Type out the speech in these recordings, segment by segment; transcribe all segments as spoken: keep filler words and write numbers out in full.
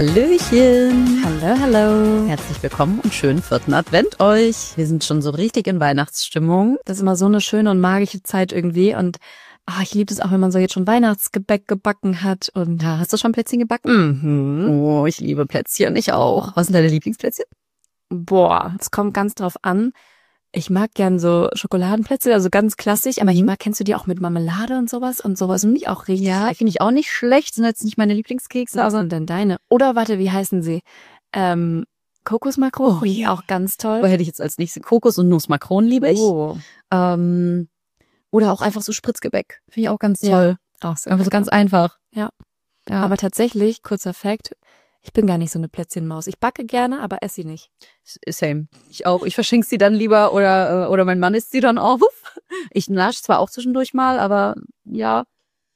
Hallöchen. Hallo, hallo. Herzlich willkommen und schönen vierten Advent euch. Wir sind schon so richtig in Weihnachtsstimmung. Das ist immer so eine schöne und magische Zeit irgendwie und ah, ich liebe es auch, wenn man so jetzt schon Weihnachtsgebäck gebacken hat. Und ja, hast du schon Plätzchen gebacken? Mhm. Oh, ich liebe Plätzchen, ich auch. Was sind deine Lieblingsplätzchen? Boah, es kommt ganz drauf an. Ich mag gern so Schokoladenplätzchen, also ganz klassisch, aber ich mag, kennst du die auch mit Marmelade und sowas? Und sowas finde ich auch richtig. Ja, finde ich auch nicht schlecht, sind jetzt nicht meine Lieblingskekse. Was sind denn deine? Oder warte, wie heißen sie? Ähm, Kokosmakronen, oh, ja. Auch ganz toll. Wo hätte ich jetzt als nächstes Kokos- und Nussmakronen liebe ich. Oh. Ähm, oder auch einfach so Spritzgebäck, finde ich auch ganz toll. Ja, auch so einfach so ganz einfach. Ja. ja. Aber tatsächlich, kurzer Fact, ich bin gar nicht so eine Plätzchenmaus. Ich backe gerne, aber esse sie nicht. Same. Ich auch. Ich verschenke sie dann lieber oder oder mein Mann isst sie dann auf. Ich nasche zwar auch zwischendurch mal, aber ja,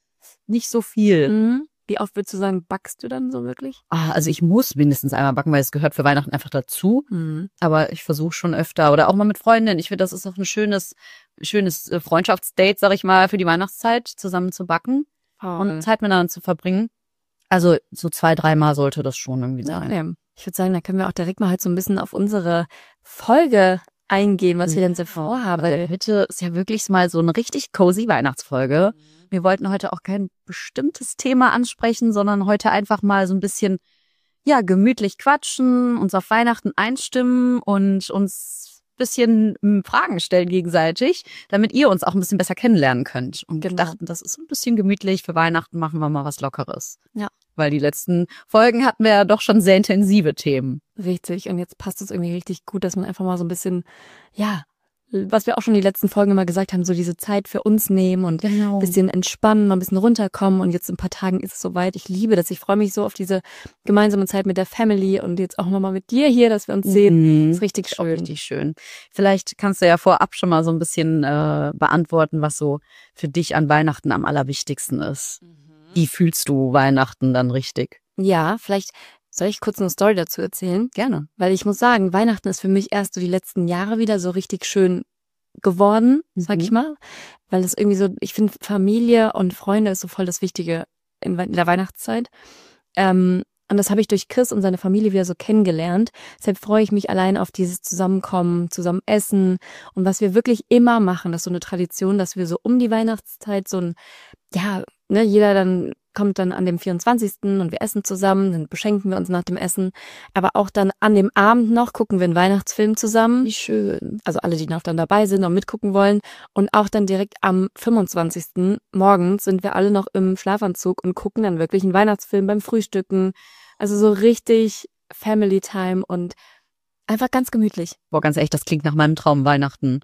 nicht so viel. Mhm. Wie oft würdest du sagen, backst du dann so wirklich? Ah, also ich muss mindestens einmal backen, weil es gehört für Weihnachten einfach dazu. Mhm. Aber ich versuche schon öfter oder auch mal mit Freundinnen. Ich finde, das ist auch ein schönes, schönes Freundschaftsdate, sag ich mal, für die Weihnachtszeit, zusammen zu backen oh. und Zeit miteinander zu verbringen. Also so zwei, dreimal sollte das schon irgendwie sein. Ja, ich würde sagen, da können wir auch direkt mal halt so ein bisschen auf unsere Folge eingehen, was wir denn so vorhaben. Weil heute ist ja wirklich mal so eine richtig cozy Weihnachtsfolge. Wir wollten heute auch kein bestimmtes Thema ansprechen, sondern heute einfach mal so ein bisschen, ja, gemütlich quatschen, uns auf Weihnachten einstimmen und uns ein bisschen Fragen stellen gegenseitig, damit ihr uns auch ein bisschen besser kennenlernen könnt. Und wir genau. dachten, das ist ein bisschen gemütlich. Für Weihnachten machen wir mal was Lockeres. Ja. Weil die letzten Folgen hatten wir ja doch schon sehr intensive Themen. Richtig. Und jetzt passt es irgendwie richtig gut, dass man einfach mal so ein bisschen, ja, was wir auch schon die letzten Folgen immer gesagt haben, so diese Zeit für uns nehmen und genau. ein bisschen entspannen, mal ein bisschen runterkommen. Und jetzt in ein paar Tagen ist es soweit. Ich liebe das. Ich freue mich so auf diese gemeinsame Zeit mit der Family und jetzt auch nochmal mit dir hier, dass wir uns sehen. Mhm. Das ist richtig schön. Richtig schön. Vielleicht kannst du ja vorab schon mal so ein bisschen äh, beantworten, was so für dich an Weihnachten am allerwichtigsten ist. Mhm. Wie fühlst du Weihnachten dann richtig? Ja, vielleicht soll ich kurz eine Story dazu erzählen? Gerne. Weil ich muss sagen, Weihnachten ist für mich erst so die letzten Jahre wieder so richtig schön geworden, sag Mhm. ich mal. Weil das irgendwie so, ich finde Familie und Freunde ist so voll das Wichtige in der Weihnachtszeit. Ähm, und das habe ich durch Chris und seine Familie wieder so kennengelernt. Deshalb freue ich mich allein auf dieses Zusammenkommen, zusammen essen. Und was wir wirklich immer machen, das ist so eine Tradition, dass wir so um die Weihnachtszeit so ein, ja, ne, jeder dann kommt dann an dem vierundzwanzigsten und wir essen zusammen, dann beschenken wir uns nach dem Essen. Aber auch dann an dem Abend noch gucken wir einen Weihnachtsfilm zusammen. Wie schön. Also alle, die noch dann dabei sind und mitgucken wollen. Und auch dann direkt am fünfundzwanzigsten morgens sind wir alle noch im Schlafanzug und gucken dann wirklich einen Weihnachtsfilm beim Frühstücken. Also so richtig Family Time und einfach ganz gemütlich. Boah, ganz ehrlich, das klingt nach meinem Traum Weihnachten.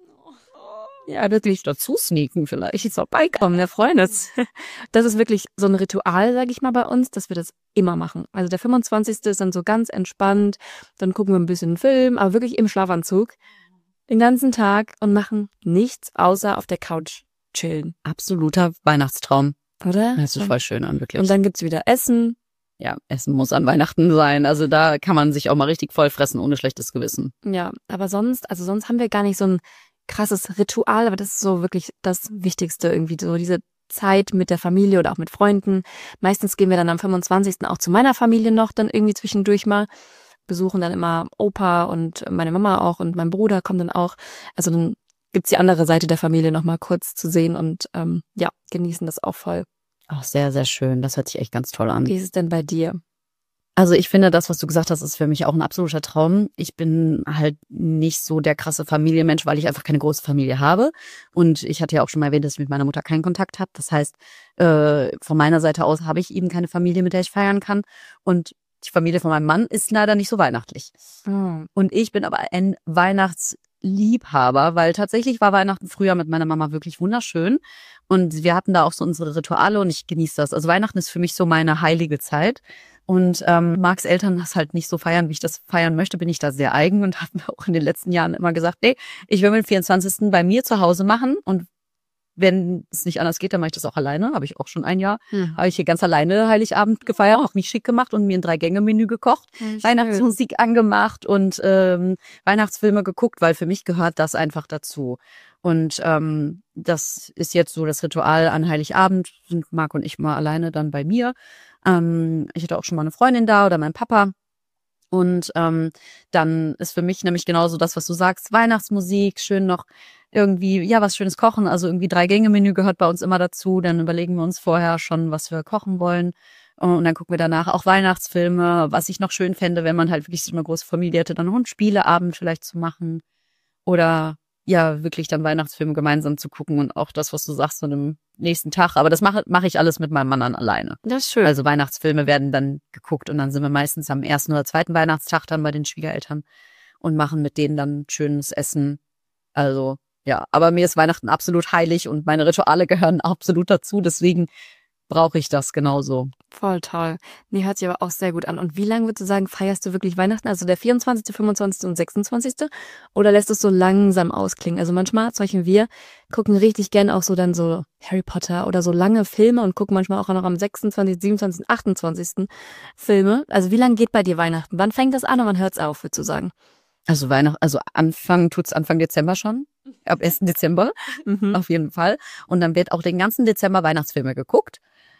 Ja, wirklich dazu sneaken vielleicht. Ich jetzt vorbeikommen, der Freund ist. Das ist wirklich so ein Ritual, sag ich mal, bei uns, dass wir das immer machen. Also der fünfundzwanzigste ist dann so ganz entspannt, dann gucken wir ein bisschen Film, aber wirklich im Schlafanzug den ganzen Tag und machen nichts außer auf der Couch chillen. Absoluter Weihnachtstraum. Oder? Das ist voll schön an, wirklich. Und dann gibt's wieder Essen. Ja, Essen muss an Weihnachten sein. Also da kann man sich auch mal richtig voll fressen, ohne schlechtes Gewissen. Ja, aber sonst, also sonst haben wir gar nicht so ein krasses Ritual, aber das ist so wirklich das Wichtigste irgendwie, so diese Zeit mit der Familie oder auch mit Freunden. Meistens gehen wir dann am fünfundzwanzigsten auch zu meiner Familie noch dann irgendwie zwischendurch mal, besuchen dann immer Opa und meine Mama auch und mein Bruder kommt dann auch. Also dann gibt's die andere Seite der Familie noch mal kurz zu sehen und ähm, ja, genießen das auch voll. Auch sehr, sehr schön. Das hört sich echt ganz toll an. Wie ist es denn bei dir? Also ich finde, das, was du gesagt hast, ist für mich auch ein absoluter Traum. Ich bin halt nicht so der krasse Familienmensch, weil ich einfach keine große Familie habe. Und ich hatte ja auch schon mal erwähnt, dass ich mit meiner Mutter keinen Kontakt habe. Das heißt, äh, von meiner Seite aus habe ich eben keine Familie, mit der ich feiern kann. Und die Familie von meinem Mann ist leider nicht so weihnachtlich. Hm. Und ich bin aber ein Weihnachtsliebhaber, weil tatsächlich war Weihnachten früher mit meiner Mama wirklich wunderschön. Und wir hatten da auch so unsere Rituale und ich genieße das. Also Weihnachten ist für mich so meine heilige Zeit. Und ähm, Marks Eltern das halt nicht so feiern, wie ich das feiern möchte, bin ich da sehr eigen und habe mir auch in den letzten Jahren immer gesagt, nee, ich will mit dem vierundzwanzigsten bei mir zu Hause machen und wenn es nicht anders geht, dann mache ich das auch alleine. Habe ich auch schon ein Jahr. Hm. Habe ich hier ganz alleine Heiligabend gefeiert, auch mich schick gemacht und mir ein Drei-Gänge-Menü gekocht, Schön. Weihnachtsmusik angemacht und ähm, Weihnachtsfilme geguckt, weil für mich gehört das einfach dazu. Und ähm, das ist jetzt so das Ritual an Heiligabend. Sind Marc und ich mal alleine dann bei mir. Ähm, ich hatte auch schon mal eine Freundin da oder mein Papa. Und ähm, dann ist für mich nämlich genauso das, was du sagst, Weihnachtsmusik, schön noch irgendwie, ja, was Schönes kochen. Also irgendwie Drei-Gänge-Menü gehört bei uns immer dazu. Dann überlegen wir uns vorher schon, was wir kochen wollen. Und dann gucken wir danach auch Weihnachtsfilme, was ich noch schön fände, wenn man halt wirklich so eine große Familie hätte, dann noch einen Spieleabend vielleicht zu machen. Oder ja, wirklich dann Weihnachtsfilme gemeinsam zu gucken und auch das, was du sagst, so am nächsten Tag. Aber das mache mache ich alles mit meinem Mann dann alleine. Das ist schön. Also Weihnachtsfilme werden dann geguckt und dann sind wir meistens am ersten oder zweiten Weihnachtstag dann bei den Schwiegereltern und machen mit denen dann schönes Essen. Also ja, aber mir ist Weihnachten absolut heilig und meine Rituale gehören absolut dazu. Deswegen brauche ich das genauso. Voll toll. Nee, hört sich aber auch sehr gut an. Und wie lange würdest du sagen, feierst du wirklich Weihnachten? Also der vierundzwanzigste, fünfundzwanzigste und sechsundzwanzigste Oder lässt es so langsam ausklingen? Also manchmal, zum Beispiel wir, gucken richtig gern auch so dann so Harry Potter oder so lange Filme und gucken manchmal auch noch am sechsundzwanzigsten, siebenundzwanzigsten, achtundzwanzigsten Filme. Also wie lange geht bei dir Weihnachten? Wann fängt das an und wann hört's auf, würdest du sagen? Also Weihnachten, also Anfang tut's Anfang Dezember schon. Ab ersten Dezember Mhm. auf jeden Fall. Und dann wird auch den ganzen Dezember Weihnachtsfilme geguckt.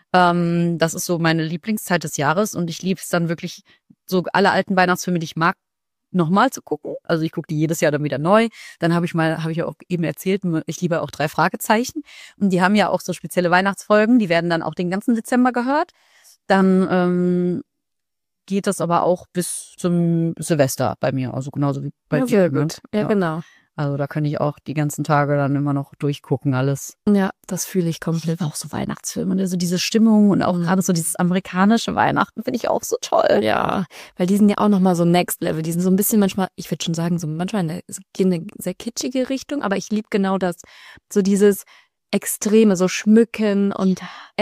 Ähm, das ist so meine Lieblingszeit des Jahres und ich liebe es dann wirklich, so alle alten Weihnachtsfilme, die ich mag, nochmal zu gucken. Also ich gucke die jedes Jahr dann wieder neu. Dann habe ich mal, habe ich ja auch eben erzählt, ich liebe auch drei Fragezeichen. Und die haben ja auch so spezielle Weihnachtsfolgen, die werden dann auch den ganzen Dezember gehört. Dann ähm, geht das aber auch bis zum Silvester bei mir, also genauso wie bei Ja, dir. sehr ne? gut. Ja, Ja. genau. Also da kann ich auch die ganzen Tage dann immer noch durchgucken alles. Ja, das fühle ich Ich komplett. liebe auch so Weihnachtsfilme, also diese Stimmung und auch Mhm. gerade so dieses amerikanische Weihnachten finde ich auch so toll. Ja, weil die sind ja auch nochmal so Next Level. Die sind so ein bisschen manchmal, ich würde schon sagen, so manchmal in eine, in eine sehr kitschige Richtung, aber ich liebe genau das. So dieses Extreme, so schmücken und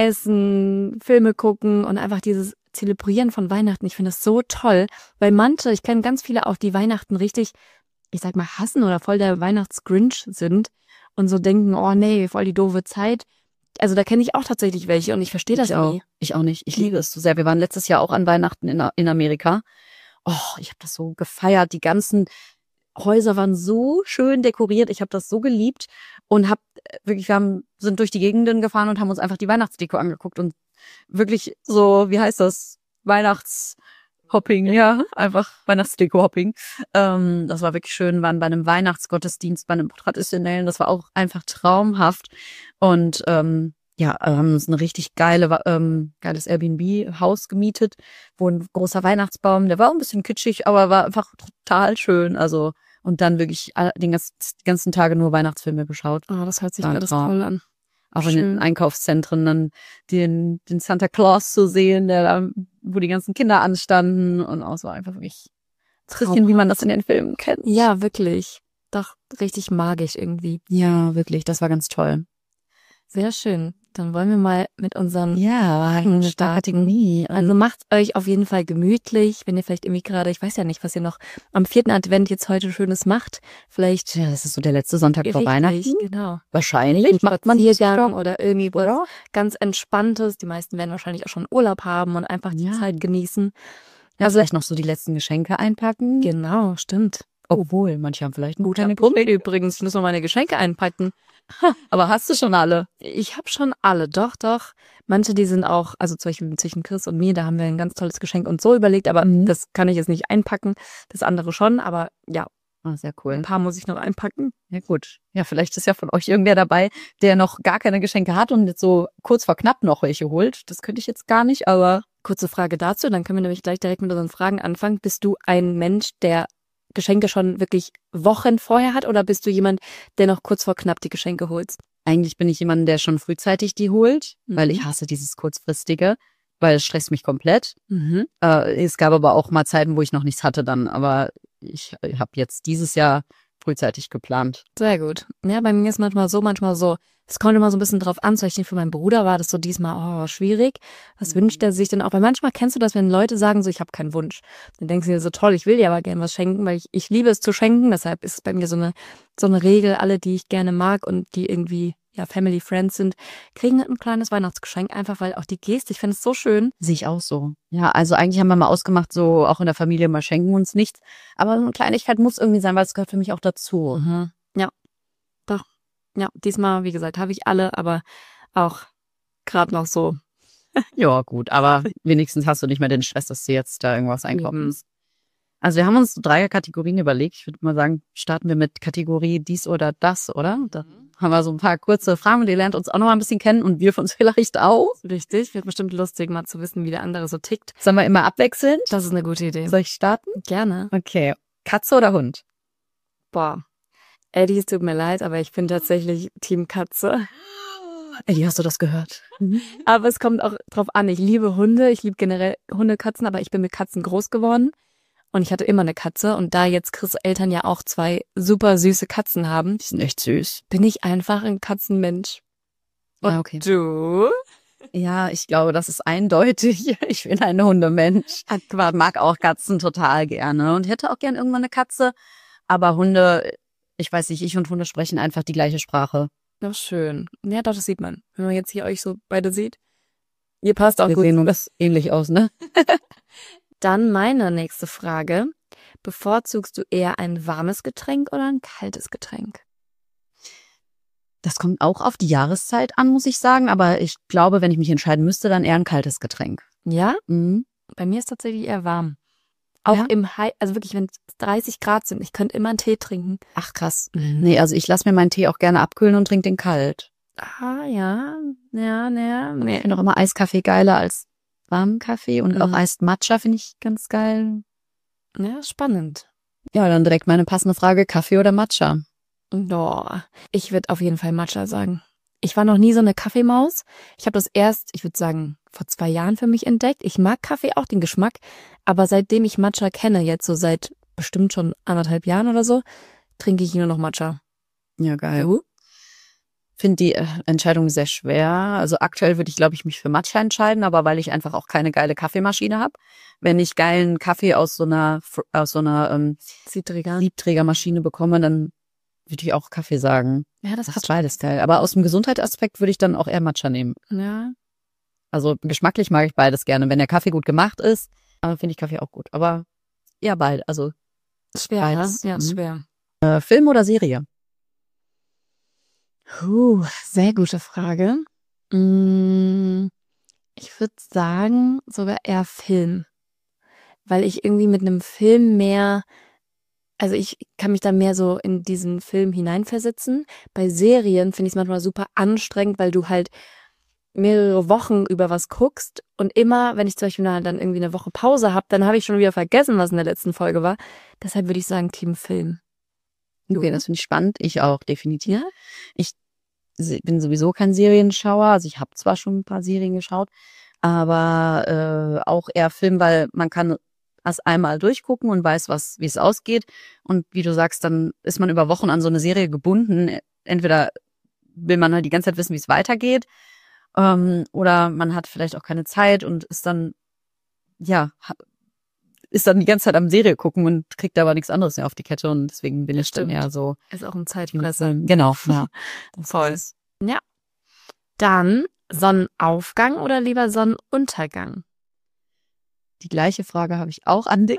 essen, Filme gucken und einfach dieses Zelebrieren von Weihnachten. Ich finde das so toll, weil manche, ich kenne ganz viele auch, die Weihnachten richtig, ich sag mal, hassen oder voll der Weihnachtsgrinch sind und so denken, oh nee, voll die doofe Zeit. Also da kenne ich auch tatsächlich welche und ich verstehe das Ich auch. nie. Ich auch nicht. Ich liebe es so sehr. Wir waren letztes Jahr auch an Weihnachten in, in Amerika. Oh, ich habe das so gefeiert. Die ganzen Häuser waren so schön dekoriert. Ich habe das so geliebt und hab wirklich, wir haben, sind durch die Gegenden gefahren und haben uns einfach die Weihnachtsdeko angeguckt und wirklich so, wie heißt das? Weihnachtshopping, ja, einfach Weihnachtsdeko-Hopping. Ähm, das war wirklich schön, waren bei einem Weihnachtsgottesdienst, bei einem traditionellen, das war auch einfach traumhaft. Und ähm, ja, haben uns ein richtig geile, ähm, geiles Airbnb-Haus gemietet, wo ein großer Weihnachtsbaum, der war auch ein bisschen kitschig, aber war einfach total schön. Also und dann wirklich all- den ganzen, die ganzen Tage nur Weihnachtsfilme geschaut. Oh, das hört sich War alles Traum. toll an. Auch in Schön. den Einkaufszentren dann den, den Santa Claus zu sehen, der da, wo die ganzen Kinder anstanden und auch so einfach wirklich ein bisschen, wie man das in den Filmen kennt. Ja, wirklich. Doch richtig magisch irgendwie. Ja, wirklich, das war ganz toll. Sehr schön. Dann wollen wir mal mit unseren Ja, starten. Also macht euch auf jeden Fall gemütlich, wenn ihr vielleicht irgendwie gerade, ich weiß ja nicht, was ihr noch am vierten Advent jetzt heute Schönes macht. Vielleicht Ja, das ist so der letzte Sonntag vor richtig, Weihnachten. genau. Wahrscheinlich macht man Spaziergang oder irgendwie was oder? ganz Entspanntes. Die meisten werden wahrscheinlich auch schon Urlaub haben und einfach die Ja. Zeit genießen. Ja, vielleicht noch so die letzten Geschenke einpacken. Genau, stimmt. Obwohl, manche haben vielleicht Guter keine Punkt Geschenke. übrigens. Ich muss noch meine Geschenke einpacken. Aber hast du schon alle? Ich habe schon alle, doch, doch. Manche, die sind auch, also zum Beispiel zwischen Chris und mir, da haben wir ein ganz tolles Geschenk uns so überlegt, aber Mhm. das kann ich jetzt nicht einpacken. Das andere schon, aber ja, Ah, sehr ein cool. paar muss ich noch einpacken. Ja, gut. Ja, vielleicht ist ja von euch irgendwer dabei, der noch gar keine Geschenke hat und jetzt so kurz vor knapp noch welche holt. Das könnte ich jetzt gar nicht, aber Kurze Frage dazu, dann können wir nämlich gleich direkt mit unseren Fragen anfangen. Bist du ein Mensch, der Geschenke schon wirklich Wochen vorher hat oder bist du jemand, der noch kurz vor knapp die Geschenke holt? eigentlich bin ich jemand, der schon frühzeitig die holt, Mhm. weil ich hasse dieses kurzfristige, weil es stresst mich komplett. Mhm. Äh, es gab aber auch mal Zeiten, wo ich noch nichts hatte dann, aber ich habe jetzt dieses Jahr frühzeitig geplant. Sehr gut. Ja, bei mir ist manchmal so, manchmal so. Es kommt immer so ein bisschen drauf an. Zum Beispiel für meinen Bruder war das so diesmal, oh, schwierig. Was Mhm. wünscht er sich denn auch? Weil manchmal kennst du das, wenn Leute sagen so, ich habe keinen Wunsch. Dann denkst du dir so, toll, ich will dir aber gerne was schenken, weil ich, ich liebe es zu schenken. Deshalb ist es bei mir so eine, so eine Regel, alle, die ich gerne mag und die irgendwie ja Family Friends sind, kriegen ein kleines Weihnachtsgeschenk, einfach weil auch die Geste, ich finde es so schön. Sehe ich auch so. Ja, also eigentlich haben wir mal ausgemacht, so auch in der Familie mal schenken uns nichts. Aber so eine Kleinigkeit muss irgendwie sein, weil es gehört für mich auch dazu. Mhm. Ja, doch. Ja, diesmal, wie gesagt, habe ich alle, aber auch gerade noch so. Ja, gut, aber wenigstens hast du nicht mehr den Stress, dass du jetzt da irgendwas einkaufen Eben. musst. Also wir haben uns so drei Kategorien überlegt. Ich würde mal sagen, starten wir mit Kategorie dies oder das, oder? Da haben wir so ein paar kurze Fragen und ihr lernt uns auch noch mal ein bisschen kennen und wir von uns vielleicht auch. Richtig, wird bestimmt lustig, mal zu wissen, wie der andere so tickt. Sollen wir immer abwechselnd? Das ist eine gute Idee. Soll ich starten? Gerne. Okay. Katze oder Hund? Boah. Eddie, es tut mir leid, aber ich bin tatsächlich Team Katze. Eddie, hast du das gehört? Aber es kommt auch drauf an. Ich liebe Hunde, ich liebe generell Hunde, Katzen, aber ich bin mit Katzen groß geworden. Und ich hatte immer eine Katze. Und da jetzt Chris' Eltern ja auch zwei super süße Katzen haben, Die sind echt süß. bin ich einfach ein Katzenmensch. Und Ah, okay. du? Ja, ich glaube, das ist eindeutig. Ich bin ein Hundemensch. Ich mag auch Katzen total gerne und hätte auch gern irgendwann eine Katze. Aber Hunde, ich weiß nicht, ich und Hunde sprechen einfach die gleiche Sprache. Ja, schön. Ja, doch, das sieht man. Wenn man jetzt hier euch so beide sieht. Ihr passt auch Wir gut. sehen uns ähnlich aus, ne? Dann meine nächste Frage. Bevorzugst du eher ein warmes Getränk oder ein kaltes Getränk? Das kommt auch auf die Jahreszeit an, muss ich sagen. Aber ich glaube, wenn ich mich entscheiden müsste, dann eher ein kaltes Getränk. Ja? Mhm. Bei mir ist tatsächlich eher warm. Auch Ja? im High, also wirklich, wenn es dreißig Grad sind, ich könnte immer einen Tee trinken. Ach, krass. Nee, also ich lasse mir meinen Tee auch gerne abkühlen und trinke den kalt. Ah, ja, ja, ja, nee. Ich finde auch immer Eiskaffee geiler als warmen Kaffee und Mhm. auch Eist Matcha finde ich ganz geil. Ja, spannend. Ja, dann direkt meine passende Frage, Kaffee oder Matcha? Boah, ich würde auf jeden Fall Matcha sagen. Ich war noch nie so eine Kaffeemaus. Ich habe das erst, ich würde sagen, vor zwei Jahren für mich entdeckt. Ich mag Kaffee auch, den Geschmack. Aber seitdem ich Matcha kenne, jetzt so seit bestimmt schon anderthalb Jahren oder so, trinke ich nur noch Matcha. Ja, geil. Du? Finde die äh, Entscheidung sehr schwer. Also aktuell würde ich, glaube ich, mich für Matcha entscheiden, aber weil ich einfach auch keine geile Kaffeemaschine habe. Wenn ich geilen Kaffee aus so einer Fr- aus so einer ähm, Siebträger. Siebträgermaschine bekomme, dann würde ich auch Kaffee sagen. Ja, das Das hat ist beides geil. Aber aus dem Gesundheitsaspekt würde ich dann auch eher Matcha nehmen. ja. Also geschmacklich mag ich beides gerne. Wenn der Kaffee gut gemacht ist, dann finde ich Kaffee auch gut. Aber eher beide. Also Schwer, beides. ne? Ja, Mhm. schwer. äh, Film oder Serie? Puh, sehr gute Frage. Mm, Ich würde sagen, sogar eher Film. Weil ich irgendwie mit einem Film mehr, also ich kann mich da mehr so in diesen Film hineinversetzen. Bei Serien finde ich es manchmal super anstrengend, weil du halt mehrere Wochen über was guckst und immer, wenn ich zum Beispiel dann irgendwie eine Woche Pause habe, dann habe ich schon wieder vergessen, was in der letzten Folge war. Deshalb würde ich sagen Team Film. Okay, das finde ich spannend. Ich auch, definitiv. Ja? Ich se- bin sowieso kein Serienschauer. Also ich habe zwar schon ein paar Serien geschaut, aber äh, auch eher Film, weil man kann das einmal durchgucken und weiß, was wie es ausgeht. Und wie du sagst, dann ist man über Wochen an so eine Serie gebunden. Entweder will man halt die ganze Zeit wissen, wie es weitergeht, ähm, oder man hat vielleicht auch keine Zeit und ist dann, ja, ha- ist dann die ganze Zeit am Serie gucken und kriegt aber nichts anderes mehr auf die Kette. Und deswegen bin Das ich dann stimmt. eher so. Ist auch ein Zeitfresser. Genau, ja. Voll. Ja. Dann Sonnenaufgang oder lieber Sonnenuntergang? Die gleiche Frage habe ich auch an dich.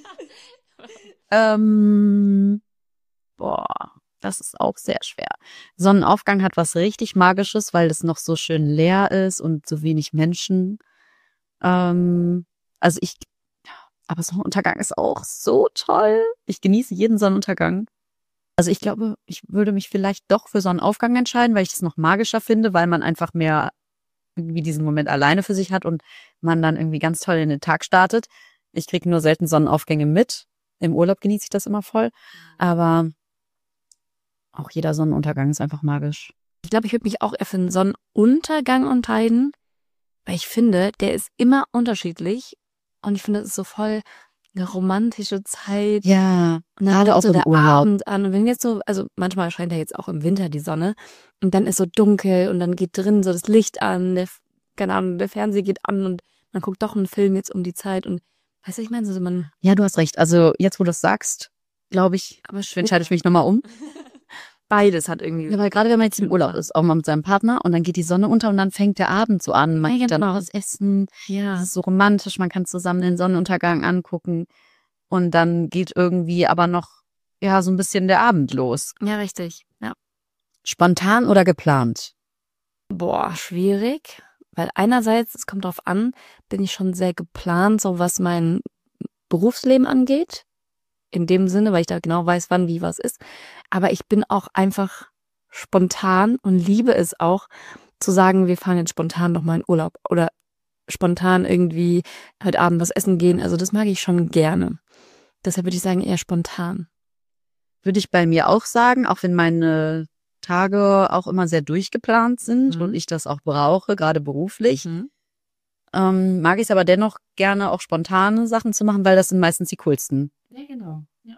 ähm, boah, das ist auch sehr schwer. Sonnenaufgang hat was richtig Magisches, weil es noch so schön leer ist und so wenig Menschen. Ähm, also ich, aber Sonnenuntergang ist auch so toll. Ich genieße jeden Sonnenuntergang. Also ich glaube, ich würde mich vielleicht doch für Sonnenaufgang entscheiden, weil ich das noch magischer finde, weil man einfach mehr irgendwie diesen Moment alleine für sich hat und man dann irgendwie ganz toll in den Tag startet. Ich kriege nur selten Sonnenaufgänge mit. Im Urlaub genieße ich das immer voll. Aber auch jeder Sonnenuntergang ist einfach magisch. Ich glaube, ich würde mich auch eher für einen Sonnenuntergang entscheiden, weil ich finde, der ist immer unterschiedlich und ich finde, es ist so voll eine romantische Zeit. Ja, Und dann gerade kommt auch so im der Urlaub. Abend an und wenn jetzt so, also manchmal scheint ja jetzt auch im Winter die Sonne und dann ist so dunkel und dann geht drin so das Licht an, der, keine Ahnung, der Fernseher geht an und man guckt doch einen Film jetzt um die Zeit und weißt du, ich meine, so man, Ja, du hast recht. Also jetzt, wo du das sagst, glaube ich, aber entscheide ich mich nochmal um. beides hat irgendwie. Ja, weil gerade wenn man jetzt im Urlaub ist, auch mal mit seinem Partner und dann geht die Sonne unter und dann fängt der Abend so an. Man Ja, geht dann genau. auch was essen. Ja. Das ist so romantisch, man kann zusammen den Sonnenuntergang angucken und dann geht irgendwie aber noch ja so ein bisschen der Abend los. Ja, richtig. Ja. Spontan oder geplant? Boah, schwierig. Weil einerseits, es kommt drauf an, bin ich schon sehr geplant, so was mein Berufsleben angeht. In dem Sinne, weil ich da genau weiß, wann, wie, was ist. Aber ich bin auch einfach spontan und liebe es auch, zu sagen, wir fahren jetzt spontan noch mal in Urlaub oder spontan irgendwie heute Abend was essen gehen. Also das mag ich schon gerne. Deshalb würde ich sagen, eher spontan. Würde ich bei mir auch sagen, auch wenn meine Tage auch immer sehr durchgeplant sind Mhm. und ich das auch brauche, gerade beruflich, Mhm. ähm, mag ich es aber dennoch gerne auch spontane Sachen zu machen, weil das sind meistens die coolsten. Ja, genau. Ja.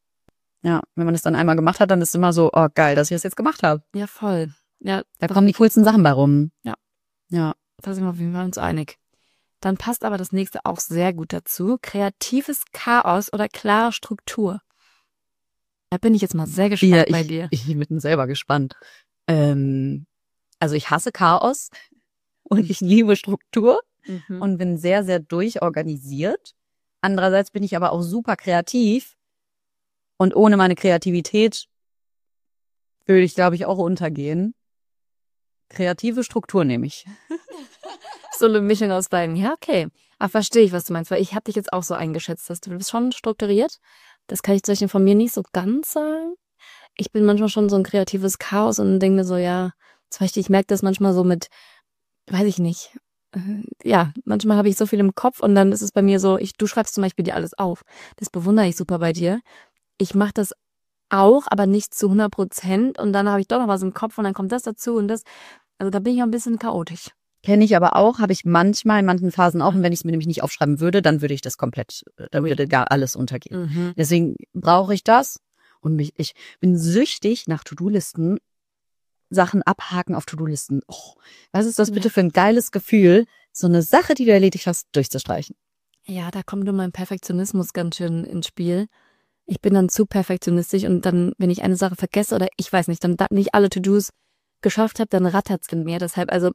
Ja, wenn man das dann einmal gemacht hat, dann ist es immer so, oh geil, dass ich das jetzt gemacht habe. Ja, voll. Ja, Da kommen die coolsten Sachen bei rum. Ja. Ja. Da sind wir auf jeden Fall uns einig. Dann passt aber das nächste auch sehr gut dazu. Kreatives Chaos oder klare Struktur. Da bin ich jetzt mal sehr gespannt Ja, bei ich, dir. ich bin selber gespannt. Ähm, also ich hasse Chaos und ich liebe Struktur Mhm. und bin sehr, sehr durchorganisiert. Andererseits bin ich aber auch super kreativ und ohne meine Kreativität würde ich, glaube ich, auch untergehen. Kreative Struktur nehme ich. So eine Mischung aus beiden. Ja, okay. Aber verstehe ich, was du meinst, weil ich habe dich jetzt auch so eingeschätzt, dass du bist schon strukturiert. Das kann ich zum Beispiel von mir nicht so ganz sagen. Ich bin manchmal schon so ein kreatives Chaos und denke mir so, ja, zum Beispiel, ich merke das manchmal so mit, weiß ich nicht. Äh, Ja, manchmal habe ich so viel im Kopf und dann ist es bei mir so, ich, du schreibst zum Beispiel dir alles auf. Das bewundere ich super bei dir. Ich mache das auch, aber nicht zu hundert Prozent und dann habe ich doch noch was im Kopf und dann kommt das dazu und das. Also da bin ich auch ein bisschen chaotisch. Kenne ich aber auch, habe ich manchmal in manchen Phasen auch. Und wenn ich es mir nämlich nicht aufschreiben würde, dann würde ich das komplett, dann würde gar alles untergehen. Mhm. Deswegen brauche ich das. Und mich, ich bin süchtig nach To-Do-Listen, Sachen abhaken auf To-Do-Listen. Oh, was ist das bitte für ein geiles Gefühl, so eine Sache, die du erledigt hast, durchzustreichen? Ja, da kommt nur mein Perfektionismus ganz schön ins Spiel. Ich bin dann zu perfektionistisch und dann, wenn ich eine Sache vergesse oder ich weiß nicht, dann da nicht alle To-Dos geschafft habe, dann rattert's in mir. Deshalb, also,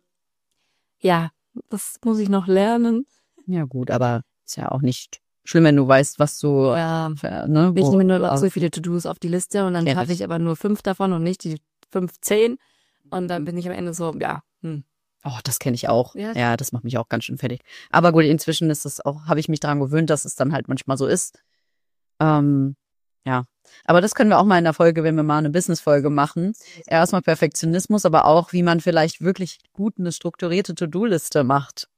ja, das muss ich noch lernen. Ja gut, aber ist ja auch nicht schlimm, wenn du weißt, was du, Ja, äh, ne, ich wo- nehme nur so viele To-Dos auf die Liste und dann Ja, schaffe das- ich aber nur fünf davon und nicht die fünf, zehn. Und dann bin ich am Ende so, ja, hm. Oh, das kenne ich auch. Ja. Ja, das macht mich auch ganz schön fertig. Aber gut, inzwischen ist das auch, habe ich mich daran gewöhnt, dass es dann halt manchmal so ist. Ähm, ja. Aber das können wir auch mal in der Folge, wenn wir mal eine Business-Folge machen. Erstmal Perfektionismus, aber auch, wie man vielleicht wirklich gut eine strukturierte To-Do-Liste macht,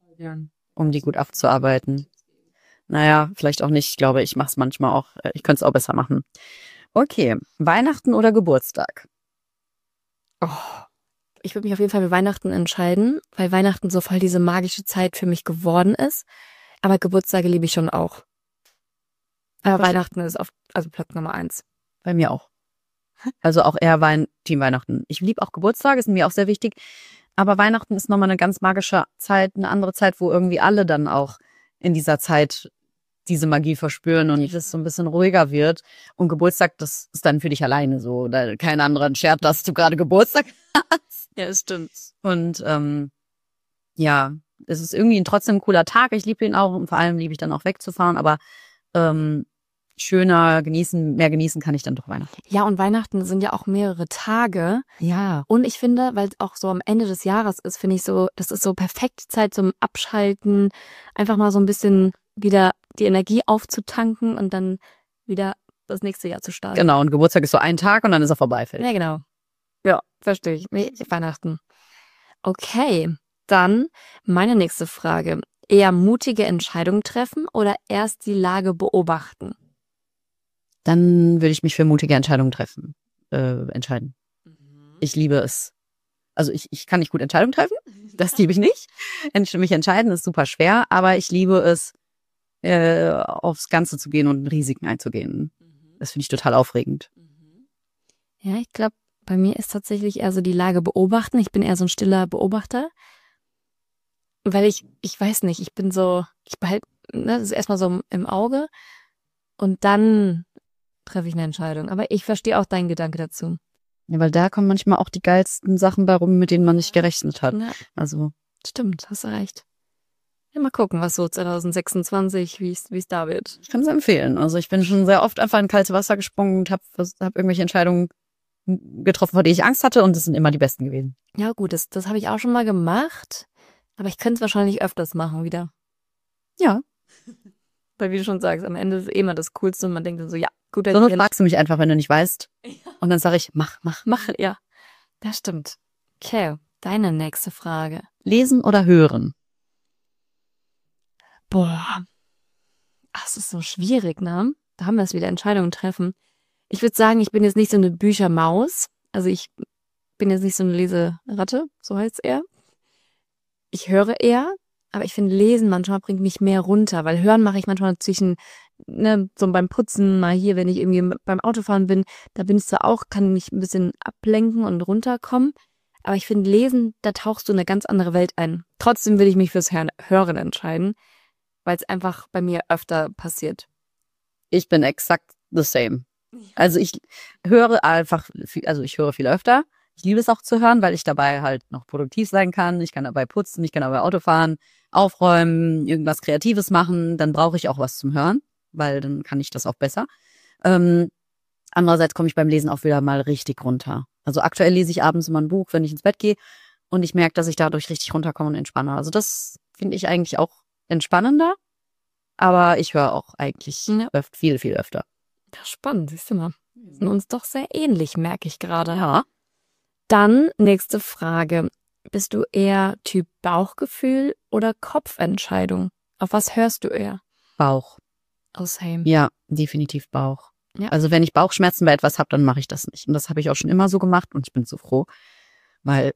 um die gut abzuarbeiten. Naja, vielleicht auch nicht. Ich glaube, ich mache es manchmal auch. äh, Ich könnte es auch besser machen. Okay, Weihnachten oder Geburtstag? Oh, ich würde mich auf jeden Fall für Weihnachten entscheiden, weil Weihnachten so voll diese magische Zeit für mich geworden ist. Aber Geburtstage liebe ich schon auch. Aber Was- Weihnachten ist auf, also Platz Nummer eins. Bei mir auch. Also auch eher Wein Team Weihnachten. Ich liebe auch Geburtstage, ist mir auch sehr wichtig. Aber Weihnachten ist nochmal eine ganz magische Zeit, eine andere Zeit, wo irgendwie alle dann auch in dieser Zeit diese Magie verspüren und es so ein bisschen ruhiger wird. Und Geburtstag, das ist dann für dich alleine so. Oder kein anderer schert, dass du gerade Geburtstag hast. Ja, das stimmt. Und ähm, ja, es ist irgendwie ein trotzdem cooler Tag. Ich liebe ihn auch und vor allem liebe ich dann auch wegzufahren. Aber ähm, schöner genießen, mehr genießen kann ich dann doch Weihnachten. Ja, und Weihnachten sind ja auch mehrere Tage. Ja. Und ich finde, weil es auch so am Ende des Jahres ist, finde ich so, das ist so perfekte Zeit zum Abschalten, einfach mal so ein bisschen wieder die Energie aufzutanken und dann wieder das nächste Jahr zu starten. Genau, und Geburtstag ist so ein Tag und dann ist er vorbei. Ja, genau. Ja, verstehe ich. Nee, Weihnachten. Okay, dann meine nächste Frage. Eher mutige Entscheidungen treffen oder erst die Lage beobachten? Dann würde ich mich für mutige Entscheidungen treffen, äh, entscheiden. Ich liebe es. Also ich, ich kann nicht gut Entscheidungen treffen, das liebe ich nicht. Ent- Mich entscheiden ist super schwer, aber ich liebe es, äh, aufs Ganze zu gehen und Risiken einzugehen. Das finde ich total aufregend. Ja, ich glaube, bei mir ist tatsächlich eher so die Lage beobachten. Ich bin eher so ein stiller Beobachter. Weil ich, ich weiß nicht, ich bin so, ich behalte, ne, das ist erstmal so im Auge und dann treffe ich eine Entscheidung. Aber ich verstehe auch deinen Gedanke dazu. Ja, weil da kommen manchmal auch die geilsten Sachen bei rum, mit denen man nicht gerechnet hat. Ja, Also, stimmt, hast du recht. Ja, mal gucken, was so zwanzig sechsundzwanzig, wie es wie es da wird. ich kann es empfehlen. Also ich bin schon sehr oft einfach in kaltes Wasser gesprungen und habe hab irgendwelche Entscheidungen getroffen, vor denen ich Angst hatte, und das sind immer die besten gewesen. Ja gut, das, das habe ich auch schon mal gemacht, aber ich könnte es wahrscheinlich öfters machen wieder. Ja. Weil wie du schon sagst, am Ende ist eh immer das Coolste und man denkt dann so, ja, gut, So fragst du mich einfach, wenn du nicht weißt. Und dann sage ich, mach, mach. mach, ja, das stimmt. Okay, deine nächste Frage. Lesen oder hören? Boah, das ist so schwierig, ne? Da haben wir es wieder, Entscheidungen treffen. Ich würde sagen, ich bin jetzt nicht so eine Büchermaus. Also ich bin jetzt nicht so eine Leseratte, so heißt es eher. Ich höre eher, aber ich finde, Lesen manchmal bringt mich mehr runter, weil Hören mache ich manchmal zwischen, ne, so beim Putzen, mal hier, wenn ich irgendwie beim Autofahren bin, da bin ich zwar auch, kann mich ein bisschen ablenken und runterkommen, aber ich finde, Lesen, da tauchst du in eine ganz andere Welt ein. Trotzdem will ich mich fürs Hören, Hören entscheiden, weil es einfach bei mir öfter passiert. Ich bin exakt the same. Also ich höre einfach, viel, also ich höre viel öfter. Ich liebe es auch zu hören, weil ich dabei halt noch produktiv sein kann. Ich kann dabei putzen, ich kann dabei Auto fahren, aufräumen, irgendwas Kreatives machen. Dann brauche ich auch was zum Hören, weil dann kann ich das auch besser. Ähm, andererseits komme ich beim Lesen auch wieder mal richtig runter. Also aktuell lese ich abends immer ein Buch, wenn ich ins Bett gehe, und ich merke, dass ich dadurch richtig runterkomme und entspanne. Also das finde ich eigentlich auch entspannender, aber ich höre auch eigentlich Ja. öft, viel, viel öfter. Ja, spannend, siehst du mal. Wir sind uns doch sehr ähnlich, merke ich gerade. Ja. Dann nächste Frage. Bist du eher Typ Bauchgefühl oder Kopfentscheidung? Auf was hörst du eher? Bauch. Oh, same. Ja, definitiv Bauch. Ja. Also wenn ich Bauchschmerzen bei etwas habe, dann mache ich das nicht. Und das habe ich auch schon immer so gemacht, und ich bin so froh, weil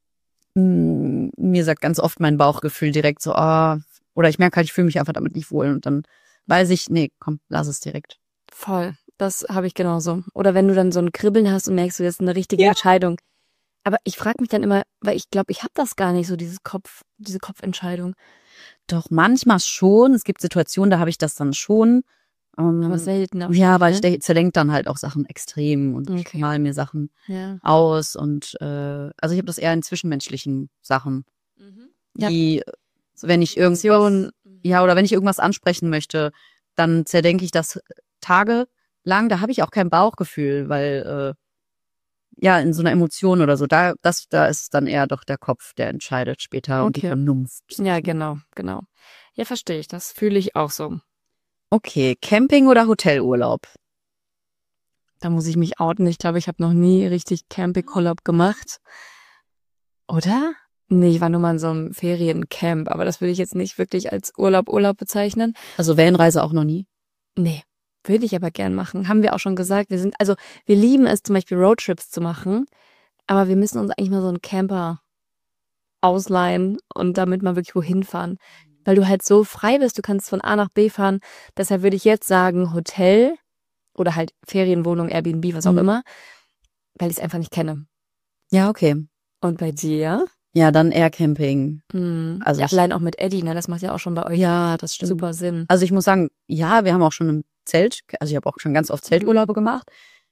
mh, mir sagt ganz oft mein Bauchgefühl direkt so, oh, oder ich merke halt, ich fühle mich einfach damit nicht wohl, und dann weiß ich, nee, komm, lass es direkt. Voll. Das habe ich genauso. Oder wenn du dann so ein Kribbeln hast und merkst, du, das ist eine richtige Ja. Entscheidung. Aber ich frage mich dann immer, weil ich glaube, ich habe das gar nicht so, dieses Kopf, diese Kopfentscheidung. Doch manchmal schon. Es gibt Situationen, da habe ich das dann schon. Ähm, Aber selten. auch ja, schon, weil ne? ich de- zerdenke dann halt auch Sachen extrem, und ich Okay. mal mir Sachen Ja. aus, und äh, also ich habe das eher in zwischenmenschlichen Sachen, Ja. die, so wenn ich irgendwas, ja, oder wenn ich irgendwas ansprechen möchte, dann zerdenke ich das tagelang. Da habe ich auch kein Bauchgefühl, weil äh, ja, in so einer Emotion oder so, da das da ist dann eher doch der Kopf, der entscheidet später, und die Okay. Vernunft. Ja, genau, genau. Ja, verstehe ich. Das fühle ich auch so. Okay, Camping oder Hotelurlaub? Da muss ich mich outen. Ich glaube, ich habe noch nie richtig Camping-Urlaub gemacht. Oder? Nee, ich war nur mal in so einem Feriencamp, aber das würde ich jetzt nicht wirklich als Urlaub Urlaub bezeichnen. Also Wellenreise auch noch nie? Nee, würde ich aber gern machen. Haben wir auch schon gesagt. Wir sind, also wir lieben es zum Beispiel Roadtrips zu machen, aber wir müssen uns eigentlich mal so einen Camper ausleihen und damit mal wirklich wohin fahren. Weil du halt so frei bist, du kannst von A nach B fahren. Deshalb würde ich jetzt sagen Hotel oder halt Ferienwohnung, Airbnb, was auch Mhm. immer, weil ich es einfach nicht kenne. Ja, okay. Und bei dir? Ja, dann eher Camping. Hm. Also Ja, ich- allein auch mit Eddie, ne? Das macht ja auch schon bei euch Ja, das stimmt. super Sinn. Also ich muss sagen, ja, wir haben auch schon im Zelt, also ich habe auch schon ganz oft Zelturlaube gemacht.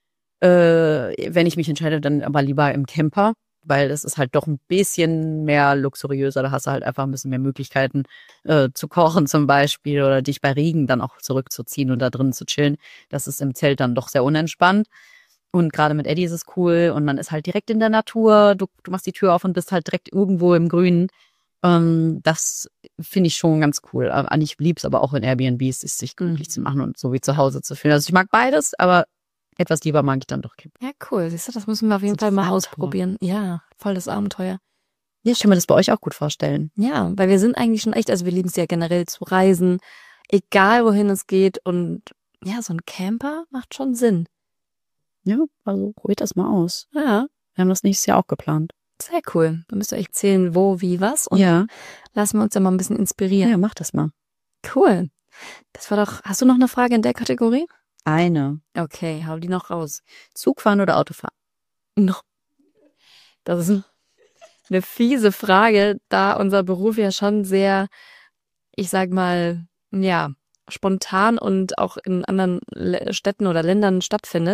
Äh, wenn ich mich entscheide, dann aber lieber im Camper, weil das ist halt doch ein bisschen mehr luxuriöser. Da hast du halt einfach ein bisschen mehr Möglichkeiten äh, zu kochen zum Beispiel, oder dich bei Regen dann auch zurückzuziehen und da drin zu chillen. Das ist im Zelt dann doch sehr unentspannt. Und gerade mit Eddie ist es cool, und man ist halt direkt in der Natur. Du, du machst die Tür auf und bist halt direkt irgendwo im Grünen. Ähm, das finde ich schon ganz cool. Aber ich lieb's aber auch in Airbnbs, ist sich glücklich Mhm. zu machen und so wie zu Hause zu fühlen. Also ich mag beides, aber etwas lieber mag ich dann doch Campen. Ja, cool. Siehst du, das müssen wir auf jeden So Fall mal Abenteuer. ausprobieren. Ja, voll das Abenteuer. Ja, ich kann mir das bei euch auch gut vorstellen. Ja, weil wir sind eigentlich schon echt, also wir lieben es ja generell zu reisen, egal wohin es geht. Und ja, so ein Camper macht schon Sinn. Ja, also probiert das mal aus. Ja, Wir haben das nächstes Jahr auch geplant. sehr cool. Da müsst ihr euch erzählen, wo, wie, was. Und Ja, lassen wir uns ja mal ein bisschen inspirieren. ja, mach das mal. Cool. Das war doch, hast du noch eine Frage in der Kategorie? Eine. Okay, hau die noch raus. Zugfahren oder Autofahren? Noch. Das ist eine fiese Frage, da unser Beruf ja schon sehr, ich sag mal, ja, spontan und auch in anderen Le- Städten oder Ländern stattfindet.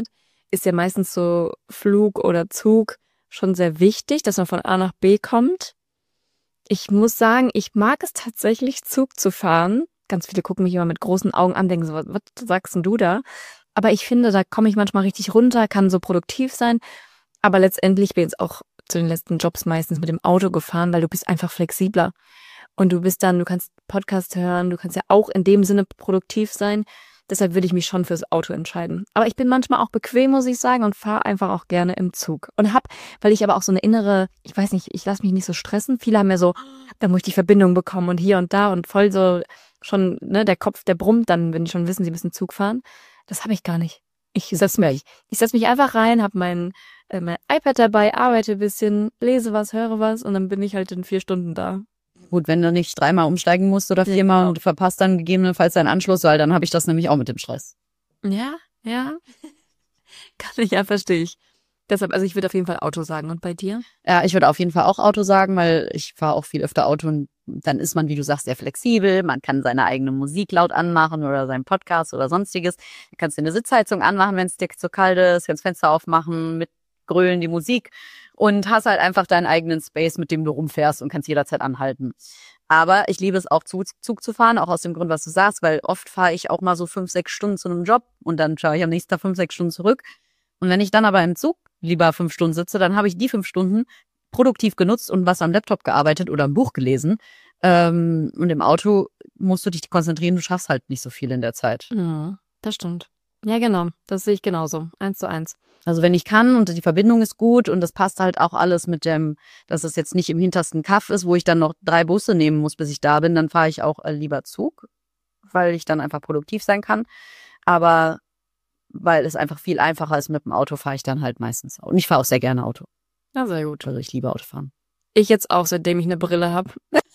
ist ja meistens so Flug oder Zug schon sehr wichtig, dass man von A nach B kommt. Ich muss sagen, ich mag es tatsächlich, Zug zu fahren. Ganz viele gucken mich immer mit großen Augen an, denken so, was, was sagst denn du da? Aber ich finde, da komme ich manchmal richtig runter, kann so produktiv sein. Aber letztendlich bin ich jetzt auch zu den letzten Jobs meistens mit dem Auto gefahren, weil du bist einfach flexibler. Und du bist dann, du kannst Podcast hören, du kannst ja auch in dem Sinne produktiv sein. Deshalb würde ich mich schon fürs Auto entscheiden. Aber ich bin manchmal auch bequem, muss ich sagen, und fahre einfach auch gerne im Zug. Und hab, weil ich aber auch so eine innere, ich weiß nicht, ich lasse mich nicht so stressen. Viele haben ja so, da muss ich die Verbindung bekommen und hier und da und voll so schon, ne, der Kopf, der brummt dann, wenn die schon wissen, sie müssen Zug fahren. Das habe ich gar nicht. Ich setz mich, ich setz mich einfach rein, habe mein, äh, mein iPad dabei, arbeite ein bisschen, lese was, höre was und dann bin ich halt in vier Stunden da. Gut, wenn du nicht dreimal umsteigen musst oder viermal Ja. und du verpasst dann gegebenenfalls deinen Anschluss, weil dann habe ich das nämlich auch mit dem Stress. Ja, ja. Kann ich, ja, verstehe ich. Deshalb, also ich würde auf jeden Fall Auto sagen. Und bei dir? Ja, ich würde auf jeden Fall auch Auto sagen, weil ich fahre auch viel öfter Auto und dann ist man, wie du sagst, sehr flexibel. Man kann seine eigene Musik laut anmachen oder seinen Podcast oder sonstiges. Du kannst dir eine Sitzheizung anmachen, wenn es dir zu kalt ist, kannst Fenster aufmachen, mit Grölen die Musik und hast halt einfach deinen eigenen Space, mit dem du rumfährst und kannst jederzeit anhalten. Aber ich liebe es auch, Zug, Zug zu fahren, auch aus dem Grund, was du sagst, weil oft fahre ich auch mal so fünf, sechs Stunden zu einem Job und dann schaue ich am nächsten Tag fünf, sechs Stunden zurück. Und wenn ich dann aber im Zug lieber fünf Stunden sitze, dann habe ich die fünf Stunden produktiv genutzt und was am Laptop gearbeitet oder ein Buch gelesen. Ähm, und im Auto musst du dich konzentrieren, du schaffst halt nicht so viel in der Zeit. Ja, das stimmt. Ja, genau. Das sehe ich genauso. Eins zu eins. Also wenn ich kann und die Verbindung ist gut und das passt halt auch alles mit dem, dass es jetzt nicht im hintersten Kaff ist, wo ich dann noch drei Busse nehmen muss, bis ich da bin, dann fahre ich auch lieber Zug, weil ich dann einfach produktiv sein kann. Aber weil es einfach viel einfacher ist mit dem Auto, fahre ich dann halt meistens Auto. Und ich fahre auch sehr gerne Auto. Ja, sehr gut. Also ich liebe Autofahren. Ich jetzt auch, seitdem ich eine Brille habe.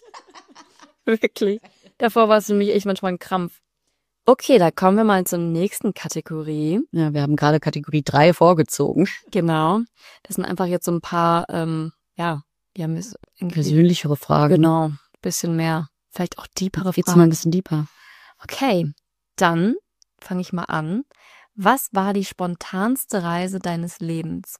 Wirklich. Davor war es für mich echt manchmal ein Krampf. Okay, da kommen wir mal zur nächsten Kategorie. Ja, wir haben gerade Kategorie drei vorgezogen. Genau. Das sind einfach jetzt so ein paar, ähm, ja, wir haben jetzt irgendwie, Persönlichere Fragen. genau, ein bisschen mehr, vielleicht auch deepere Jetzt mal Fragen. ein bisschen deeper. Okay, dann fange ich mal an. Was war die spontanste Reise deines Lebens?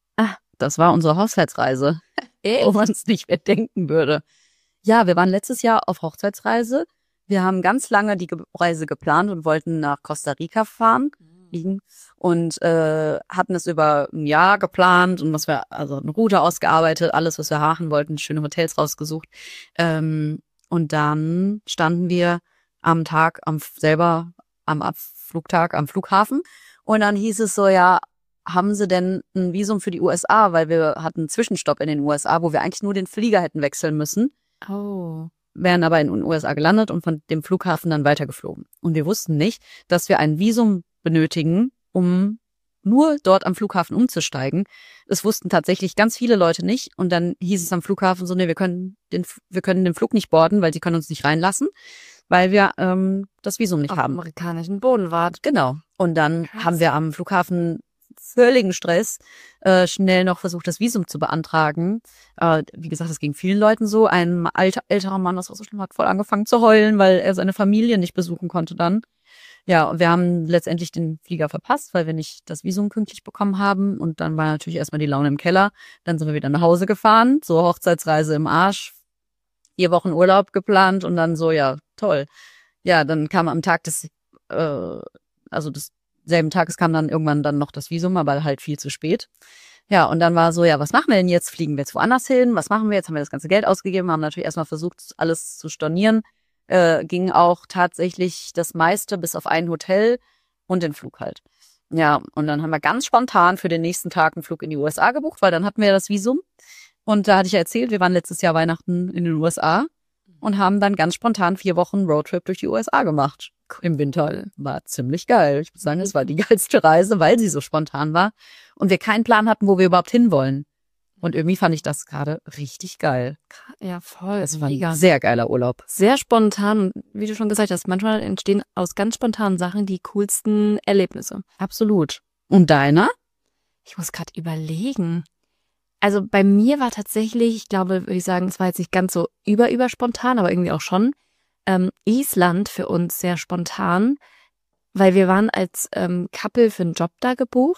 Das war unsere Hochzeitsreise, wo man es nicht mehr denken würde. Ja, wir waren letztes Jahr auf Hochzeitsreise. Wir haben ganz lange die Ge- Reise geplant und wollten nach Costa Rica fahren fliegen und äh, hatten es über ein Jahr geplant und was wir, also eine Route ausgearbeitet, alles, was wir machen wollten, schöne Hotels rausgesucht. Ähm, und dann standen wir am Tag, am selber am Abflugtag am Flughafen und dann hieß es so, ja, haben Sie denn ein Visum für die U S A? Weil wir hatten einen Zwischenstopp in den U S A, wo wir eigentlich nur den Flieger hätten wechseln müssen. Oh. Wären aber in den U S A gelandet und von dem Flughafen dann weitergeflogen. Und wir wussten nicht, dass wir ein Visum benötigen, um nur dort am Flughafen umzusteigen. Das wussten tatsächlich ganz viele Leute nicht. Und dann hieß es am Flughafen so, nee, wir können den, wir können den Flug nicht boarden, weil sie können uns nicht reinlassen, weil wir ähm, das Visum nicht Auf haben. amerikanischen Boden wart. Genau. Und dann Krass. haben wir am Flughafen völligen Stress äh, schnell noch versucht, das Visum zu beantragen. Äh, wie gesagt, das ging vielen Leuten so. Ein alter, älterer Mann, das war so schlimm, hat voll angefangen zu heulen, weil er seine Familie nicht besuchen konnte dann. Ja, und wir haben letztendlich den Flieger verpasst, weil wir nicht das Visum pünktlich bekommen haben. Und dann war natürlich erstmal die Laune im Keller. Dann sind wir wieder nach Hause gefahren, so Hochzeitsreise im Arsch, vier Wochen Urlaub geplant und dann so, ja, toll. Ja, dann kam am Tag des, äh, also des selben Tages kam dann irgendwann dann noch das Visum, aber halt viel zu spät. Ja, und dann war so, ja, was machen wir denn jetzt? Fliegen wir jetzt woanders hin? Was machen wir jetzt? Haben wir das ganze Geld ausgegeben, haben natürlich erstmal versucht, alles zu stornieren. Äh, ging auch tatsächlich das meiste bis auf ein Hotel und den Flug halt. Ja, und dann haben wir ganz spontan für den nächsten Tag einen Flug in die U S A gebucht, weil dann hatten wir ja das Visum. Und da hatte ich ja erzählt, wir waren letztes Jahr Weihnachten in den U S A und haben dann ganz spontan vier Wochen Roadtrip durch die U S A gemacht. Im Winter. War ziemlich geil. Ich muss sagen, es war die geilste Reise, weil sie so spontan war und wir keinen Plan hatten, wo wir überhaupt hinwollen. Und irgendwie fand ich das gerade richtig geil. Ja, voll. Es war Mega. ein sehr geiler Urlaub. Sehr spontan. Wie du schon gesagt hast, manchmal entstehen aus ganz spontanen Sachen die coolsten Erlebnisse. Absolut. Und deiner? Ich muss gerade überlegen. Also bei mir war tatsächlich, ich glaube, würde ich sagen, es war jetzt nicht ganz so über über spontan, aber irgendwie auch schon, ähm, Island für uns sehr spontan, weil wir waren als ähm, Couple für einen Job da gebucht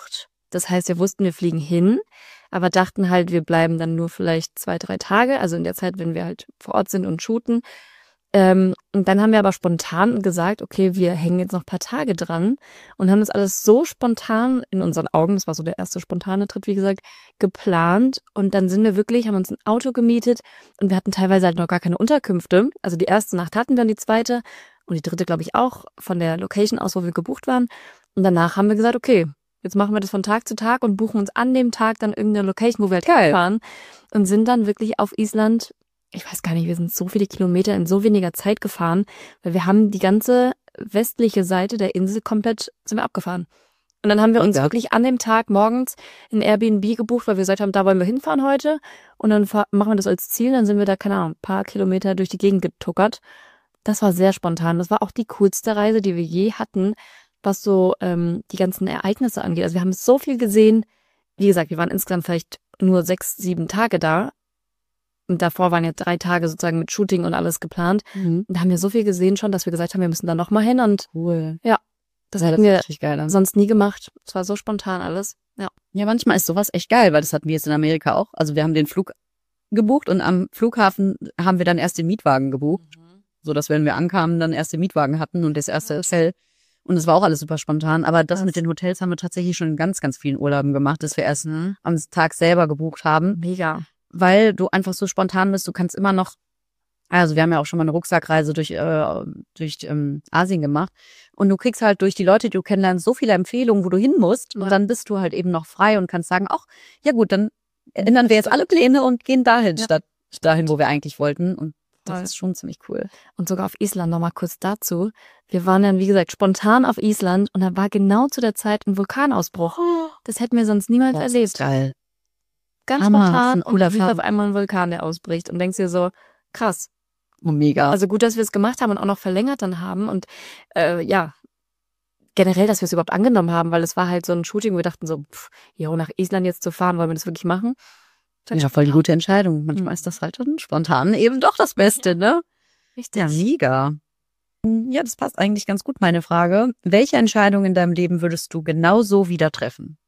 Das heißt, wir wussten, wir fliegen hin, aber dachten halt, wir bleiben dann nur vielleicht zwei, drei Tage, also in der Zeit, wenn wir halt vor Ort sind und shooten. Ähm, und dann haben wir aber spontan gesagt, okay, wir hängen jetzt noch ein paar Tage dran und haben das alles so spontan in unseren Augen, das war so der erste spontane Trip, wie gesagt, geplant. Und dann sind wir wirklich, haben uns ein Auto gemietet und wir hatten teilweise halt noch gar keine Unterkünfte. Also die erste Nacht hatten wir und die zweite und die dritte, glaube ich, auch von der Location aus, wo wir gebucht waren. Und danach haben wir gesagt, okay, jetzt machen wir das von Tag zu Tag und buchen uns an dem Tag dann irgendeine Location, wo wir halt hinfahren und sind dann wirklich auf Island. Ich weiß gar nicht, wir sind so viele Kilometer in so weniger Zeit gefahren, weil wir haben die ganze westliche Seite der Insel komplett, sind wir abgefahren. Und dann haben wir uns ja. wirklich an dem Tag morgens ein Airbnb gebucht, weil wir gesagt haben, da wollen wir hinfahren heute. Und dann machen wir das als Ziel, dann sind wir da, keine Ahnung, ein paar Kilometer durch die Gegend getuckert. Das war sehr spontan. Das war auch die coolste Reise, die wir je hatten, was so ähm, die ganzen Ereignisse angeht. Also wir haben so viel gesehen. Wie gesagt, wir waren insgesamt vielleicht nur sechs, sieben Tage da. Und davor waren ja drei Tage sozusagen mit Shooting und alles geplant. Mhm. Und da haben wir so viel gesehen schon, dass wir gesagt haben, wir müssen da nochmal hin. Und cool. Ja, das ja, hätten das wir geil, sonst nie gemacht. Es war so spontan alles. Ja. Ja, manchmal ist sowas echt geil, weil das hatten wir jetzt in Amerika auch. Also wir haben den Flug gebucht und am Flughafen haben wir dann erst den Mietwagen gebucht. Mhm. So dass wenn wir ankamen, dann erst den Mietwagen hatten und das erste Hotel. Und es war auch alles super spontan. Aber das Was? mit den Hotels haben wir tatsächlich schon in ganz, ganz vielen Urlauben gemacht, dass wir erst mhm. am Tag selber gebucht haben. Mega. Weil du einfach so spontan bist, du kannst immer noch, also wir haben ja auch schon mal eine Rucksackreise durch äh, durch ähm, Asien gemacht und du kriegst halt durch die Leute, die du kennenlernst, so viele Empfehlungen, wo du hin musst ja. und dann bist du halt eben noch frei und kannst sagen, ach, ja gut, dann ändern wir jetzt alle Pläne und gehen dahin, ja. statt dahin, wo wir eigentlich wollten und das Voll. Ist schon ziemlich cool. Und sogar auf Island nochmal kurz dazu, wir waren dann, wie gesagt, spontan auf Island und da war genau zu der Zeit ein Vulkanausbruch. Das hätten wir sonst niemals das erlebt. Ist geil. Ganz Hammer, spontan und du siehst auf einmal einen Vulkan, der ausbricht und denkst dir so, krass. Oh, mega. Also gut, dass wir es gemacht haben und auch noch verlängert dann haben und äh, ja, generell, dass wir es überhaupt angenommen haben, weil es war halt so ein Shooting, wo wir dachten so, pff, jo, nach Island jetzt zu fahren, wollen wir das wirklich machen? Das ja, voll die gute Entscheidung. Manchmal mhm. ist das halt dann spontan eben doch das Beste, ja. ne? Richtig. Ja, mega. Ja, das passt eigentlich ganz gut, meine Frage. Welche Entscheidung in deinem Leben würdest du genau so wieder treffen?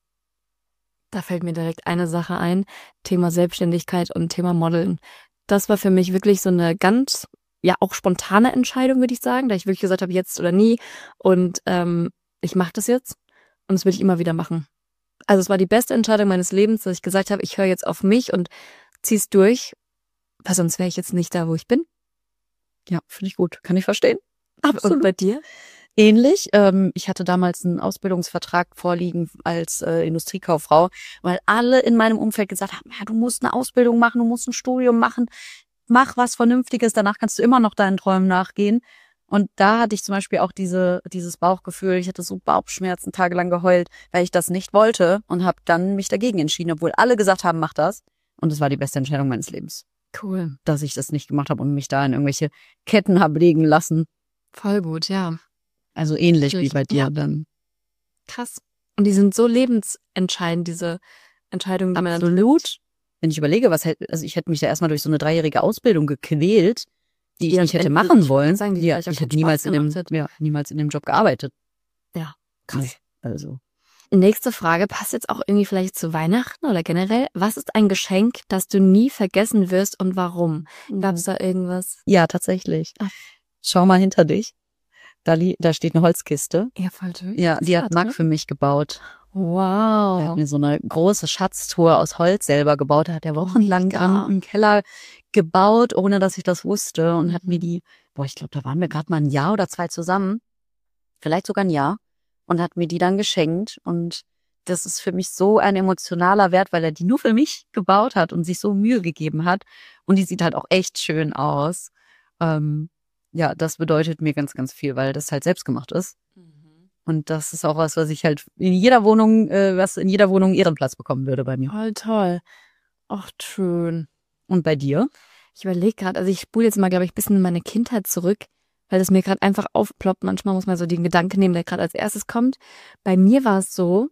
Da fällt mir direkt eine Sache ein, Thema Selbstständigkeit und Thema Modeln. Das war für mich wirklich so eine ganz, ja auch spontane Entscheidung, würde ich sagen, da ich wirklich gesagt habe, jetzt oder nie und ähm, ich mache das jetzt und das will ich immer wieder machen. Also es war die beste Entscheidung meines Lebens, dass ich gesagt habe, ich höre jetzt auf mich und zieh's durch, weil sonst wäre ich jetzt nicht da, wo ich bin. Ja, finde ich gut, kann ich verstehen. Absolut. Und bei dir? Ähnlich. Ähm, ich hatte damals einen Ausbildungsvertrag vorliegen als äh, Industriekauffrau, weil alle in meinem Umfeld gesagt haben, ja, du musst eine Ausbildung machen, du musst ein Studium machen, mach was Vernünftiges, danach kannst du immer noch deinen Träumen nachgehen. Und da hatte ich zum Beispiel auch diese dieses Bauchgefühl, ich hatte so Bauchschmerzen, tagelang geheult, weil ich das nicht wollte und habe dann mich dagegen entschieden, obwohl alle gesagt haben, mach das. Und es war die beste Entscheidung meines Lebens. Cool. Dass ich das nicht gemacht habe und mich da in irgendwelche Ketten habe legen lassen. Voll gut, ja. Also ähnlich wie bei dir ja. dann. Krass. Und die sind so lebensentscheidend, diese Entscheidungen, die man dann Absolut. Wenn ich überlege, was hätte, also ich hätte mich da erstmal durch so eine dreijährige Ausbildung gequält, die ich ja, nicht hätte machen wollen. Sagen, die ja, ich hätte niemals in, dem, ja, niemals in dem Job gearbeitet. Ja, krass. Nee, also. Nächste Frage passt jetzt auch irgendwie vielleicht zu Weihnachten oder generell. Was ist ein Geschenk, das du nie vergessen wirst und warum? Gab es da irgendwas? Ja, tatsächlich. Ach. Schau mal hinter dich. Da, li- da steht eine Holzkiste. Ja, voll schön. Ja, die hat Marc für mich gebaut. Wow. Er hat mir so eine große Schatztruhe aus Holz selber gebaut. Da hat er wochenlang dran im Keller gebaut, ohne dass ich das wusste. Und hat mir die, boah, ich glaube, da waren wir gerade mal ein Jahr oder zwei zusammen. Vielleicht sogar ein Jahr. Und hat mir die dann geschenkt. Und das ist für mich so ein emotionaler Wert, weil er die nur für mich gebaut hat und sich so Mühe gegeben hat. Und die sieht halt auch echt schön aus. Ähm, Ja, das bedeutet mir ganz, ganz viel, weil das halt selbst gemacht ist. Mhm. Und das ist auch was, was ich halt in jeder Wohnung, äh, was in jeder Wohnung ihren Platz bekommen würde bei mir. Toll, toll. Ach, schön. Und bei dir? Ich überlege gerade, also ich spule jetzt mal, glaube ich, ein bisschen in meine Kindheit zurück, weil das mir gerade einfach aufploppt. Manchmal muss man so den Gedanken nehmen, der gerade als erstes kommt. Bei mir war es so,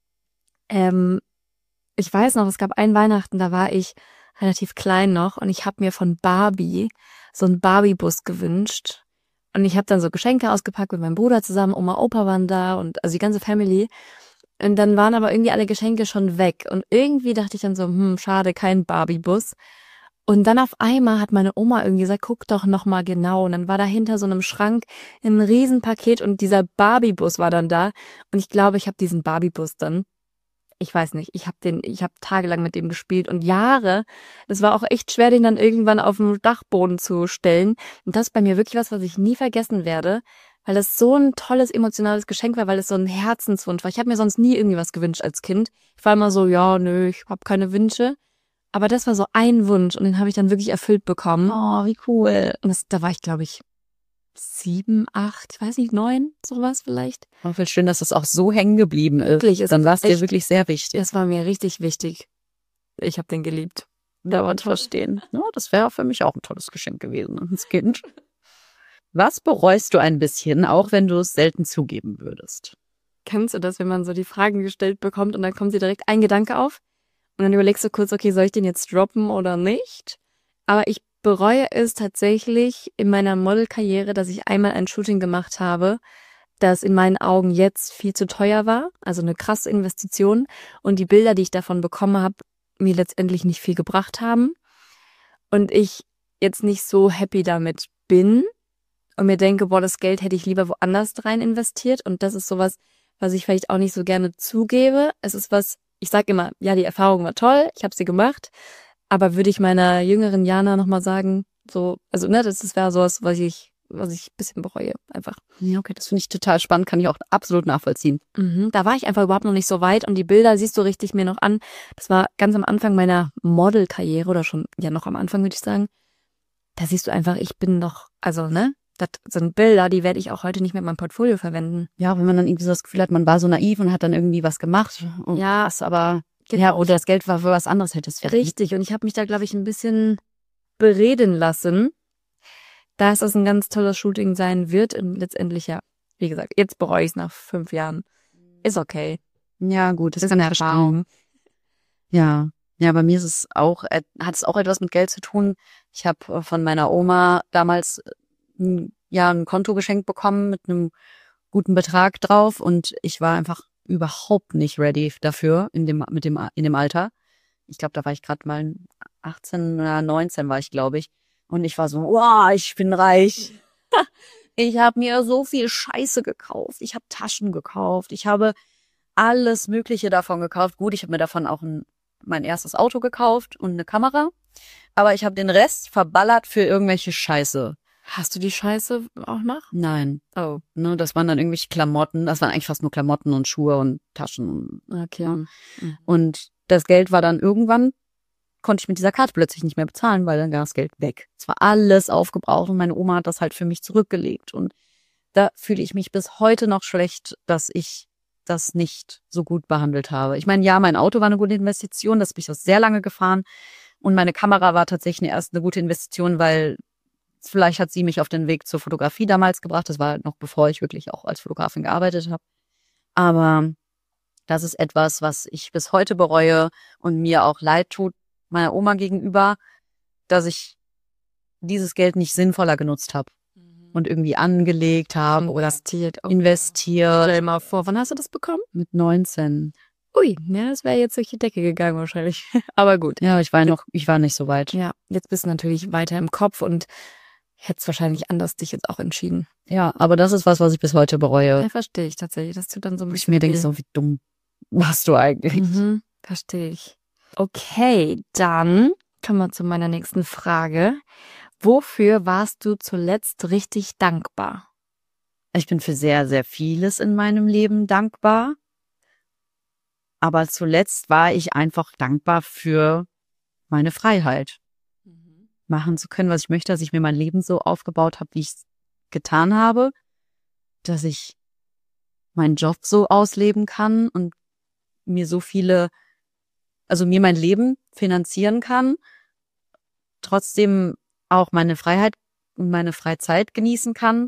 ähm, ich weiß noch, es gab ein Weihnachten, da war ich relativ klein noch und ich habe mir von Barbie so einen Barbie-Bus gewünscht und ich habe dann so Geschenke ausgepackt mit meinem Bruder zusammen, Oma, Opa waren da und also die ganze Family Und dann waren aber irgendwie alle Geschenke schon weg. Und irgendwie dachte ich dann so, hm, schade, kein Barbie-Bus. Und dann auf einmal hat meine Oma irgendwie gesagt, guck doch noch mal genau. Und dann war da hinter so einem Schrank ein Riesenpaket und dieser Barbie-Bus war dann da. Und ich glaube, ich habe diesen Barbie-Bus dann, ich weiß nicht, ich habe den, ich habe tagelang mit dem gespielt und Jahre. Das war auch echt schwer, den dann irgendwann auf den Dachboden zu stellen. Und das ist bei mir wirklich was, was ich nie vergessen werde, weil das so ein tolles emotionales Geschenk war, weil es so ein Herzenswunsch war. Ich habe mir sonst nie irgendwie was gewünscht als Kind. Ich war immer so, ja, nö, ich habe keine Wünsche. Aber das war so ein Wunsch und den habe ich dann wirklich erfüllt bekommen. Oh, wie cool. Und das, da war ich, glaube ich, sieben, acht, ich weiß nicht, neun, sowas vielleicht. Oh, voll schön, dass das auch so hängen geblieben ist. Wirklich, es Dann war es ist dir echt- wirklich sehr wichtig. Das war mir richtig wichtig. Ich habe den geliebt. Da war zu verstehen. Ja, das wäre für mich auch ein tolles Geschenk gewesen als Kind. Was bereust du ein bisschen, auch wenn du es selten zugeben würdest? Kennst du das, wenn man so die Fragen gestellt bekommt und dann kommt dir direkt ein Gedanke auf? Und dann überlegst du kurz, okay, soll ich den jetzt droppen oder nicht? Aber ich bereue es tatsächlich in meiner Modelkarriere, dass ich einmal ein Shooting gemacht habe, das in meinen Augen jetzt viel zu teuer war, also eine krasse Investition und die Bilder, die ich davon bekommen habe, mir letztendlich nicht viel gebracht haben und ich jetzt nicht so happy damit bin und mir denke, boah, das Geld hätte ich lieber woanders rein investiert und das ist sowas, was ich vielleicht auch nicht so gerne zugebe. Es ist was, ich sag immer, ja, die Erfahrung war toll, ich habe sie gemacht, aber würde ich meiner jüngeren Jana nochmal sagen, so, also ne, das, das wäre sowas, was ich, was ich ein bisschen bereue, einfach. Ja, okay, das finde ich total spannend, kann ich auch absolut nachvollziehen. Mhm, da war ich einfach überhaupt noch nicht so weit und die Bilder siehst du richtig mir noch an. Das war ganz am Anfang meiner Modelkarriere oder schon, ja noch am Anfang würde ich sagen. Da siehst du einfach, ich bin noch, also ne, das sind Bilder, die werde ich auch heute nicht mehr in meinem Portfolio verwenden. Ja, wenn man dann irgendwie so das Gefühl hat, man war so naiv und hat dann irgendwie was gemacht. Und Ja, was aber, genau. ja, oder das Geld war für was anderes hättest verdient. Richtig, und ich habe mich da, glaube ich, ein bisschen bereden lassen, dass das ein ganz tolles Shooting sein wird. Und letztendlich, ja, wie gesagt, jetzt bereue ich es nach fünf Jahren. Ist okay. Ja, gut, das Ist kann ich eine verstehen. Erfahrung. Ja, ja, bei mir ist es auch, äh, hat es auch etwas mit Geld zu tun. Ich habe von meiner Oma damals äh, ja ein Konto geschenkt bekommen mit einem guten Betrag drauf und ich war einfach überhaupt nicht ready dafür in dem mit dem in dem Alter. Ich glaube, da war ich gerade mal achtzehn oder neunzehn war ich, glaube ich, und ich war so, wow, ich bin reich. Ich habe mir so viel Scheiße gekauft. Ich habe Taschen gekauft. Ich habe alles Mögliche davon gekauft. Gut, ich habe mir davon auch ein, mein erstes Auto gekauft und eine Kamera. Aber ich habe den Rest verballert für irgendwelche Scheiße. Hast du die Scheiße auch noch? Nein, Oh, ne, das waren dann irgendwelche Klamotten. Das waren eigentlich fast nur Klamotten und Schuhe und Taschen. okay. Ja. Mhm. Und das Geld war dann irgendwann, konnte ich mit dieser Karte plötzlich nicht mehr bezahlen, weil dann war das Geld weg. Es war alles aufgebraucht und meine Oma hat das halt für mich zurückgelegt. Und da fühle ich mich bis heute noch schlecht, dass ich das nicht so gut behandelt habe. Ich meine, ja, mein Auto war eine gute Investition, das bin ich auch sehr lange gefahren. Und meine Kamera war tatsächlich erst eine gute Investition, weil vielleicht hat sie mich auf den Weg zur Fotografie damals gebracht. Das war noch bevor ich wirklich auch als Fotografin gearbeitet habe. Aber das ist etwas, was ich bis heute bereue und mir auch leid tut meiner Oma gegenüber, dass ich dieses Geld nicht sinnvoller genutzt habe und irgendwie angelegt habe oder Investiert. Oh. investiert. Stell dir mal vor, wann hast du das bekommen? Mit neunzehn. Ui, ja, das wäre jetzt durch die Decke gegangen wahrscheinlich. Aber gut. Ja, ich war noch, ich war nicht so weit. Ja, jetzt bist du natürlich weiter im Kopf und hättest wahrscheinlich anders dich jetzt auch entschieden. Ja, aber das ist was, was ich bis heute bereue. Ja, verstehe ich tatsächlich. Das tut dann so ein Wo ich bisschen mir denke, weh. so wie dumm warst du eigentlich. Mhm, verstehe ich. Okay, dann kommen wir zu meiner nächsten Frage. Wofür warst du zuletzt richtig dankbar? Ich bin für sehr, sehr vieles in meinem Leben dankbar. Aber zuletzt war ich einfach dankbar für meine Freiheit. Machen zu können, was ich möchte, dass ich mir mein Leben so aufgebaut habe, wie ich es getan habe, dass ich meinen Job so ausleben kann und mir so viele, also mir mein Leben finanzieren kann, trotzdem auch meine Freiheit und meine Freizeit genießen kann.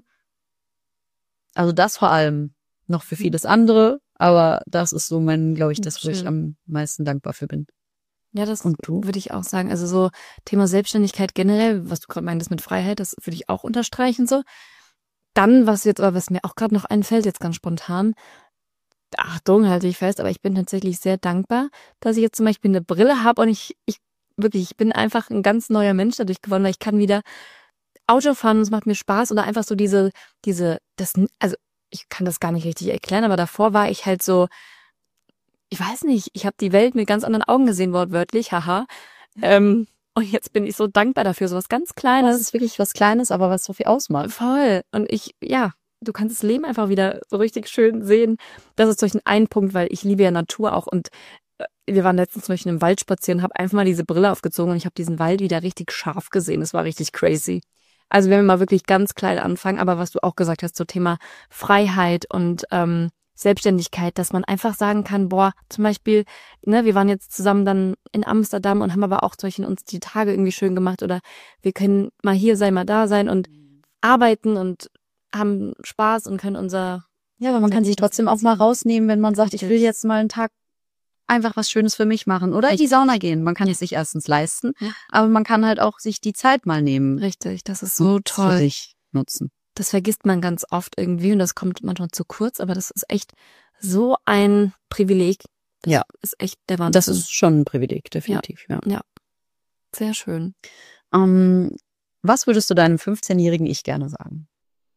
Also das vor allem, noch für vieles andere, aber das ist so mein, glaube ich, das, wo ich Schön. am meisten dankbar für bin. Ja, das Und du? würde ich auch sagen. Also so Thema Selbstständigkeit generell, was du gerade meintest mit Freiheit, das würde ich auch unterstreichen so. Dann, was jetzt, aber was mir auch gerade noch einfällt, jetzt ganz spontan, Achtung, halte ich fest, aber ich bin tatsächlich sehr dankbar, dass ich jetzt zum Beispiel eine Brille habe und ich, ich wirklich, ich bin einfach ein ganz neuer Mensch dadurch geworden, weil ich kann wieder Auto fahren und es macht mir Spaß oder einfach so diese, diese, das, also ich kann das gar nicht richtig erklären, aber davor war ich halt so, ich weiß nicht, ich habe die Welt mit ganz anderen Augen gesehen, wortwörtlich, haha. Ähm, und jetzt bin ich so dankbar dafür, so was ganz Kleines. Das ist wirklich was Kleines, aber was so viel ausmacht. Voll. Und ich, ja, du kannst das Leben einfach wieder so richtig schön sehen. Das ist zum Beispiel ein Punkt, weil ich liebe ja Natur auch und äh, wir waren letztens zum Beispiel im Wald spazieren, habe einfach mal diese Brille aufgezogen und ich habe diesen Wald wieder richtig scharf gesehen. Das war richtig crazy. Also wenn wir mal wirklich ganz klein anfangen, aber was du auch gesagt hast, so Thema Freiheit und ähm, Selbstständigkeit, dass man einfach sagen kann, boah, zum Beispiel, ne, wir waren jetzt zusammen dann in Amsterdam und haben aber auch zum Beispiel uns die Tage irgendwie schön gemacht oder wir können mal hier sein, mal da sein und arbeiten und haben Spaß und können unser... Ja, aber man kann sich trotzdem auch mal rausnehmen, wenn man sagt, ich will jetzt mal einen Tag einfach was Schönes für mich machen oder in die Sauna gehen. Man kann es sich erstens leisten, Ja. aber man kann halt auch sich die Zeit mal nehmen. Richtig, das ist so Für toll. sich nutzen. Das vergisst man ganz oft irgendwie und das kommt manchmal zu kurz, aber das ist echt so ein Privileg. Das Ja. ist echt der Wahnsinn. Das ist schon ein Privileg, definitiv. Ja. sehr schön. Ähm, was würdest du deinem fünfzehnjährigen Ich gerne sagen?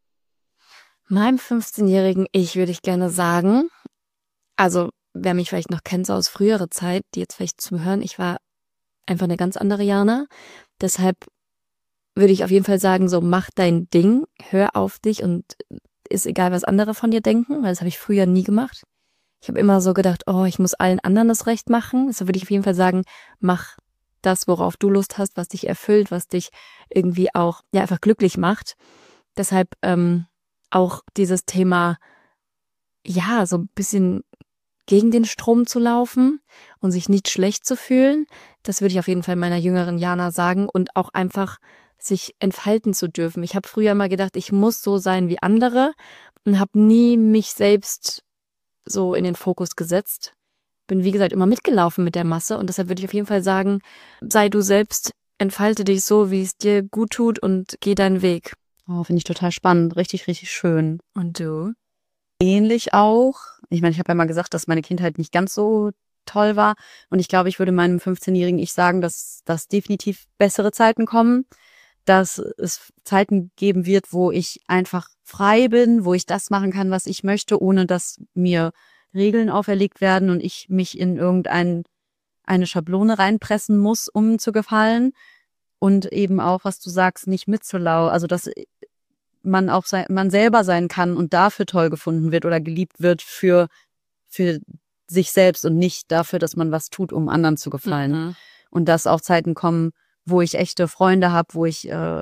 Meinem fünfzehnjährigen Ich würde ich gerne sagen, also wer mich vielleicht noch kennt, so aus früherer Zeit, die jetzt vielleicht zuhören, ich war einfach eine ganz andere Jana. Deshalb würde ich auf jeden Fall sagen, so mach dein Ding, hör auf dich und ist egal, was andere von dir denken, weil das habe ich früher nie gemacht. Ich habe immer so gedacht, oh, ich muss allen anderen das Recht machen. Deshalb würde ich auf jeden Fall sagen, mach das, worauf du Lust hast, was dich erfüllt, was dich irgendwie auch ja einfach glücklich macht. Deshalb ähm, auch dieses Thema, ja, so ein bisschen gegen den Strom zu laufen und sich nicht schlecht zu fühlen, das würde ich auf jeden Fall meiner jüngeren Jana sagen und auch einfach sich entfalten zu dürfen. Ich habe früher mal gedacht, ich muss so sein wie andere und habe nie mich selbst so in den Fokus gesetzt. Bin, wie gesagt, immer mitgelaufen mit der Masse und deshalb würde ich auf jeden Fall sagen, sei du selbst, entfalte dich so, wie es dir gut tut und geh deinen Weg. Oh, finde ich total spannend. Richtig, richtig schön. Und du? Ähnlich auch. Ich meine, ich habe ja mal gesagt, dass meine Kindheit nicht ganz so toll war. Und ich glaube, ich würde meinem fünfzehnjährigen Ich sagen, dass, dass definitiv bessere Zeiten kommen. Dass es Zeiten geben wird, wo ich einfach frei bin, wo ich das machen kann, was ich möchte, ohne dass mir Regeln auferlegt werden und ich mich in irgendein eine Schablone reinpressen muss, um zu gefallen. Und eben auch, was du sagst, nicht mitzulau. Also, dass man auch sein, man selber sein kann und dafür toll gefunden wird oder geliebt wird für, für sich selbst und nicht dafür, dass man was tut, um anderen zu gefallen. Mhm. Und dass auch Zeiten kommen, wo ich echte Freunde habe, wo ich äh,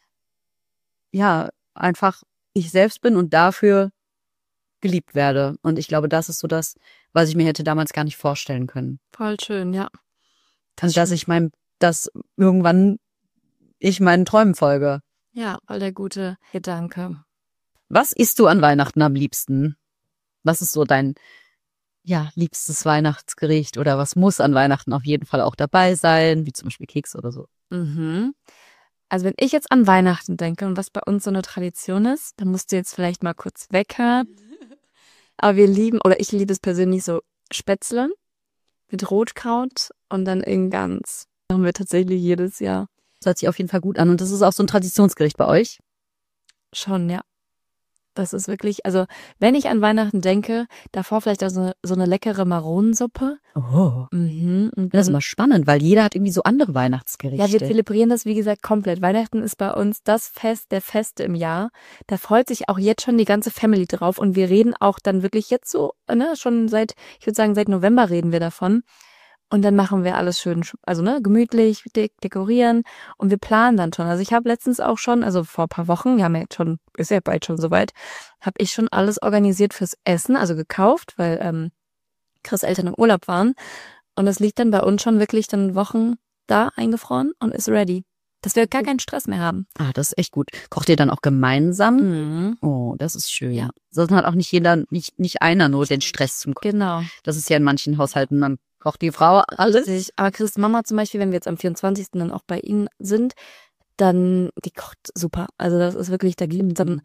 ja einfach ich selbst bin und dafür geliebt werde. Und ich glaube, das ist so das, was ich mir hätte damals gar nicht vorstellen können. Voll schön, ja. Also, dass ich mein, dass irgendwann ich meinen Träumen folge. Ja, voll der gute Gedanke. Was isst du an Weihnachten am liebsten? Was ist so dein ja liebstes Weihnachtsgericht oder was muss an Weihnachten auf jeden Fall auch dabei sein, wie zum Beispiel Keks oder so? Mhm. Also wenn ich jetzt an Weihnachten denke und was bei uns so eine Tradition ist, dann musst du jetzt vielleicht mal kurz weghören. Aber wir lieben, oder ich liebe es persönlich so Spätzle mit Rotkraut und dann in Gans. Das machen wir tatsächlich jedes Jahr. Das hört sich auf jeden Fall gut an und das ist auch so ein Traditionsgericht bei euch? Schon, ja. Das ist wirklich, also wenn ich an Weihnachten denke, davor vielleicht auch so eine, so eine leckere Maronensuppe. Oh. Mhm. Und Das ist dann- immer spannend, weil jeder hat irgendwie so andere Weihnachtsgerichte. Ja, wir zelebrieren das, wie gesagt, komplett. Weihnachten ist bei uns das Fest der Feste im Jahr. Da freut sich auch jetzt schon die ganze Family drauf. Und wir reden auch dann wirklich jetzt so, ne, schon seit, ich würde sagen, seit November reden wir davon. Und dann machen wir alles schön, also ne, gemütlich, de- dekorieren. Und wir planen dann schon. Also ich habe letztens auch schon, also vor ein paar Wochen, wir haben ja jetzt schon, ist ja bald schon soweit, habe ich schon alles organisiert fürs Essen, also gekauft, weil ähm, Chris' Eltern im Urlaub waren. Und das liegt dann bei uns schon wirklich dann Wochen da eingefroren und ist ready. Dass wir gar keinen Stress mehr haben. Ah, das ist echt gut. Kocht ihr dann auch gemeinsam? Mhm. Oh, das ist schön. Ja. Sonst hat auch nicht jeder, nicht, nicht einer nur den Stress zum Kochen. Genau. Das ist ja in manchen Haushalten, dann kocht die Frau alles. Richtig. Aber Chris' Mama zum Beispiel, wenn wir jetzt am vierundzwanzigsten dann auch bei ihnen sind, dann, die kocht super. Also das ist wirklich, da gibt's dann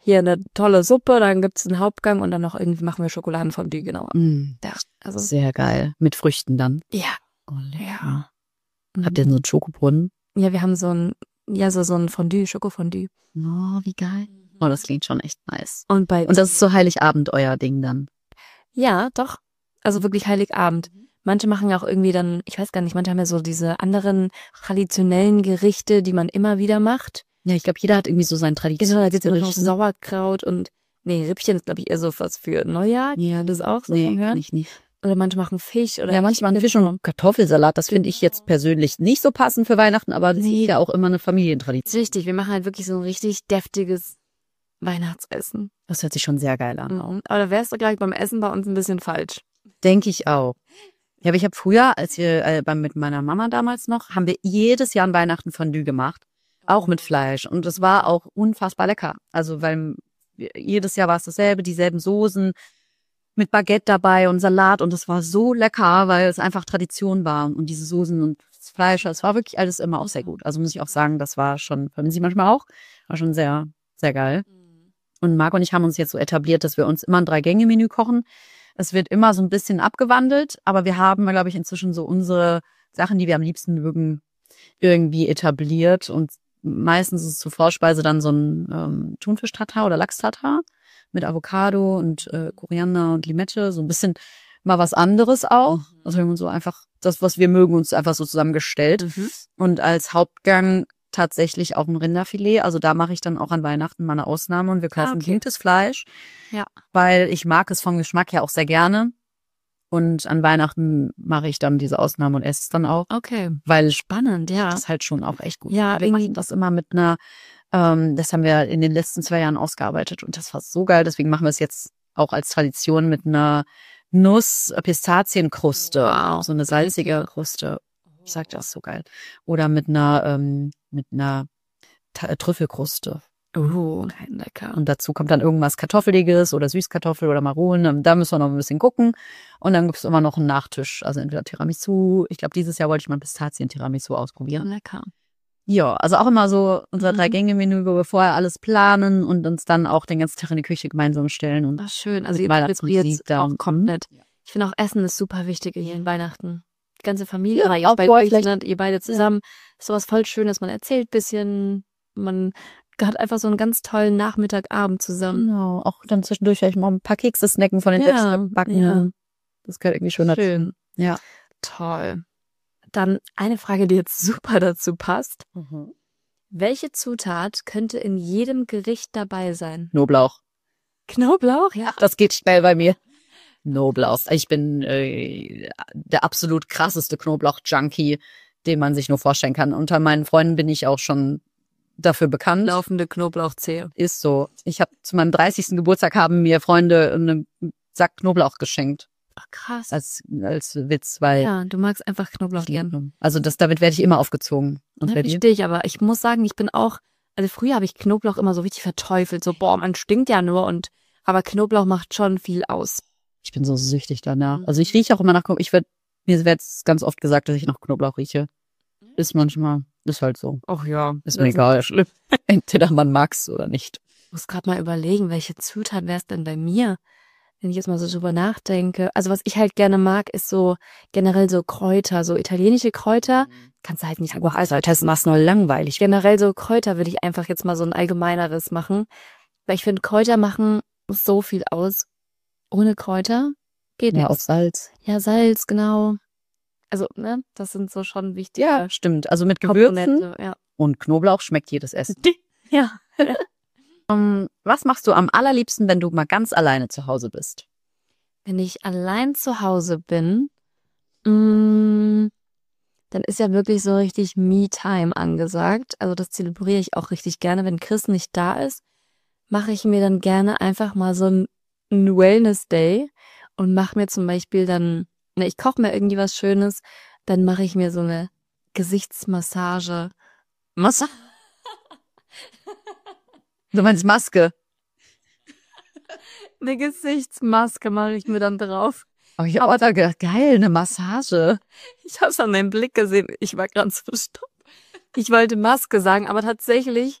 hier eine tolle Suppe, dann gibt's einen Hauptgang und dann noch irgendwie machen wir Schokoladenfondue, genau. Mm, Ja, also sehr geil. Mit Früchten dann. ja. Oh, Ja. Habt ihr so einen Schokobrunnen? Ja, wir haben so ein, ja, so, so ein Fondue, Schokofondue. Oh, wie geil. Oh, das klingt schon echt nice. Und bei, Und das ist so Heiligabend euer Ding dann? ja, doch. Also wirklich Heiligabend. Manche machen ja auch irgendwie dann, ich weiß gar nicht, manche haben ja so diese anderen traditionellen Gerichte, die man immer wieder macht. Ja, ich glaube, jeder hat irgendwie so seine Tradition. Genau, da gibt's ja noch Sauerkraut und, nee, Rippchen ist, glaube ich, eher so was für Neujahr. Ja, Das auch so nee, vom Hören. kann ich nicht. Oder manche machen Fisch oder. Ja, manche machen Fisch und Kartoffelsalat. Das finde ich jetzt persönlich nicht so passend für Weihnachten, aber das Nee. ist ja auch immer eine Familientradition. Richtig, wir machen halt wirklich so ein richtig deftiges Weihnachtsessen. Das hört sich schon sehr geil an. Mhm. Aber da wärst du gleich beim Essen bei uns ein bisschen falsch. Denke ich auch. Ja, aber ich habe früher, als wir äh, beim- mit meiner Mama damals noch, haben wir jedes Jahr an Weihnachten Fondue gemacht. Auch mit Fleisch. Und das war auch unfassbar lecker. Also, weil wir- jedes Jahr war es dasselbe, dieselben Soßen mit Baguette dabei und Salat. Und es war so lecker, weil es einfach Tradition war. Und diese Soßen und das Fleisch, das war wirklich alles immer auch sehr gut. Also muss ich auch sagen, das war schon, vermisse ich manchmal auch, war schon sehr, sehr geil. Und Marc und ich haben uns jetzt so etabliert, dass wir uns immer ein Drei-Gänge-Menü kochen. Es wird immer so ein bisschen abgewandelt, aber wir haben, glaube ich, inzwischen so unsere Sachen, die wir am liebsten mögen, irgendwie etabliert. Und meistens ist es zur Vorspeise dann so ein ähm, Thunfisch-Tatar oder Lachs-Tatar mit Avocado und äh, Koriander und Limette. So ein bisschen mal was anderes auch. Also wir haben so einfach das, was wir mögen, uns einfach so zusammengestellt. Und als Hauptgang tatsächlich auch ein Rinderfilet. Also da mache ich dann auch an Weihnachten mal eine Ausnahme und wir kaufen okay. gutes Fleisch. Ja. Weil ich mag es vom Geschmack her auch sehr gerne. Und an Weihnachten mache ich dann diese Ausnahme und esse es dann auch. Okay. Weil Spannend, ja. das ist halt schon auch echt gut. Ja, wir irgendwie- machen das immer mit einer, ähm, das haben wir in den letzten zwei Jahren ausgearbeitet und das war so geil. Deswegen machen wir es jetzt auch als Tradition mit einer Nuss-Pistazienkruste. Wow. So eine salzige Kruste. Ich sag das so geil. Oder mit einer, ähm, mit einer Ta- Trüffelkruste. Oh, lecker. Und dazu kommt dann irgendwas Kartoffeliges oder Süßkartoffel oder Maronen. Da müssen wir noch ein bisschen gucken. Und dann gibt's immer noch einen Nachtisch. Also entweder Tiramisu. Ich glaube, dieses Jahr wollte ich mal Pistazien-Tiramisu ausprobieren. Lecker. Ja, also auch immer so unser Mhm. Drei-Gänge-Menü, wo wir vorher alles planen und uns dann auch den ganzen Tag in die Küche gemeinsam stellen. Und Ach, schön. Also Mit ihr Weihnachtsmusik zelebriert da auch und- komplett. Ja. Ich finde auch Essen ist super wichtig hier in Weihnachten. Die ganze Familie, Ja, aber auch auch bei bei euch euch, vielleicht- ne, ihr beide zusammen. Ist sowas voll Schönes. Man erzählt bisschen, man hat einfach so einen ganz tollen Nachmittagabend zusammen. Genau, auch dann zwischendurch vielleicht mal ein paar Kekse snacken von den Ja, selbstgebackenen. ja. Das gehört irgendwie schon dazu. Schön. Ja. Toll. Dann eine Frage, die jetzt super dazu passt. Welche Zutat könnte in jedem Gericht dabei sein? Knoblauch. Knoblauch? Ja. Das geht schnell bei mir. Knoblauch. Ich bin äh, der absolut krasseste Knoblauch-Junkie, den man sich nur vorstellen kann. Unter meinen Freunden bin ich auch schon dafür bekannt. Laufende Knoblauchzehe. Ist so. Ich habe zu meinem dreißigsten Geburtstag haben mir Freunde einen Sack Knoblauch geschenkt. Ach, krass. Als, als Witz, weil Ja, du magst einfach Knoblauch gern. also das damit werde ich immer aufgezogen. Und Ja, bei dir? verstehe ich, aber ich muss sagen, ich bin auch, also früher habe ich Knoblauch immer so richtig verteufelt, so boah, man stinkt ja nur und, aber Knoblauch macht schon viel aus. Ich bin so süchtig danach. Also ich rieche auch immer nach Knoblauch. Ich werd, mir wird ganz oft gesagt, dass ich nach Knoblauch rieche. Ist manchmal, ist halt so. Ach ja. Ist mir egal. Schlimm. Entweder man mag's oder nicht. Ich muss gerade mal überlegen, welche Zutat wäre es denn bei mir, wenn ich jetzt mal so drüber nachdenke. Also was ich halt gerne mag, ist so generell so Kräuter, so italienische Kräuter. Kannst du halt nicht sagen, also das machst nur langweilig. Generell so Kräuter würde ich einfach jetzt mal so ein allgemeineres machen. Weil ich finde, Kräuter machen so viel aus. Ohne Kräuter geht Ja, auch nichts. Salz. Ja, Salz, genau. Also, ne, das sind so schon wichtige Ja, stimmt. Also mit Gewürzen Komponente. Ja. und Knoblauch schmeckt jedes Essen. Ja. Um, was machst du am allerliebsten, wenn du mal ganz alleine zu Hause bist? Wenn ich allein zu Hause bin, mh, dann ist ja wirklich so richtig Me-Time angesagt. Also das zelebriere ich auch richtig gerne. Wenn Chris nicht da ist, mache ich mir dann gerne einfach mal so ein, ein Wellness-Day und mache mir zum Beispiel dann, ne, ich koche mir irgendwie was Schönes, dann mache ich mir so eine Gesichtsmassage. Massage? Du meinst Maske? Eine Gesichtsmaske mache ich mir dann drauf. Oh, ich hab auch da gedacht, geil, eine Massage. Ich habe es an deinem Blick gesehen. Ich war ganz verstopft. Ich wollte Maske sagen, aber tatsächlich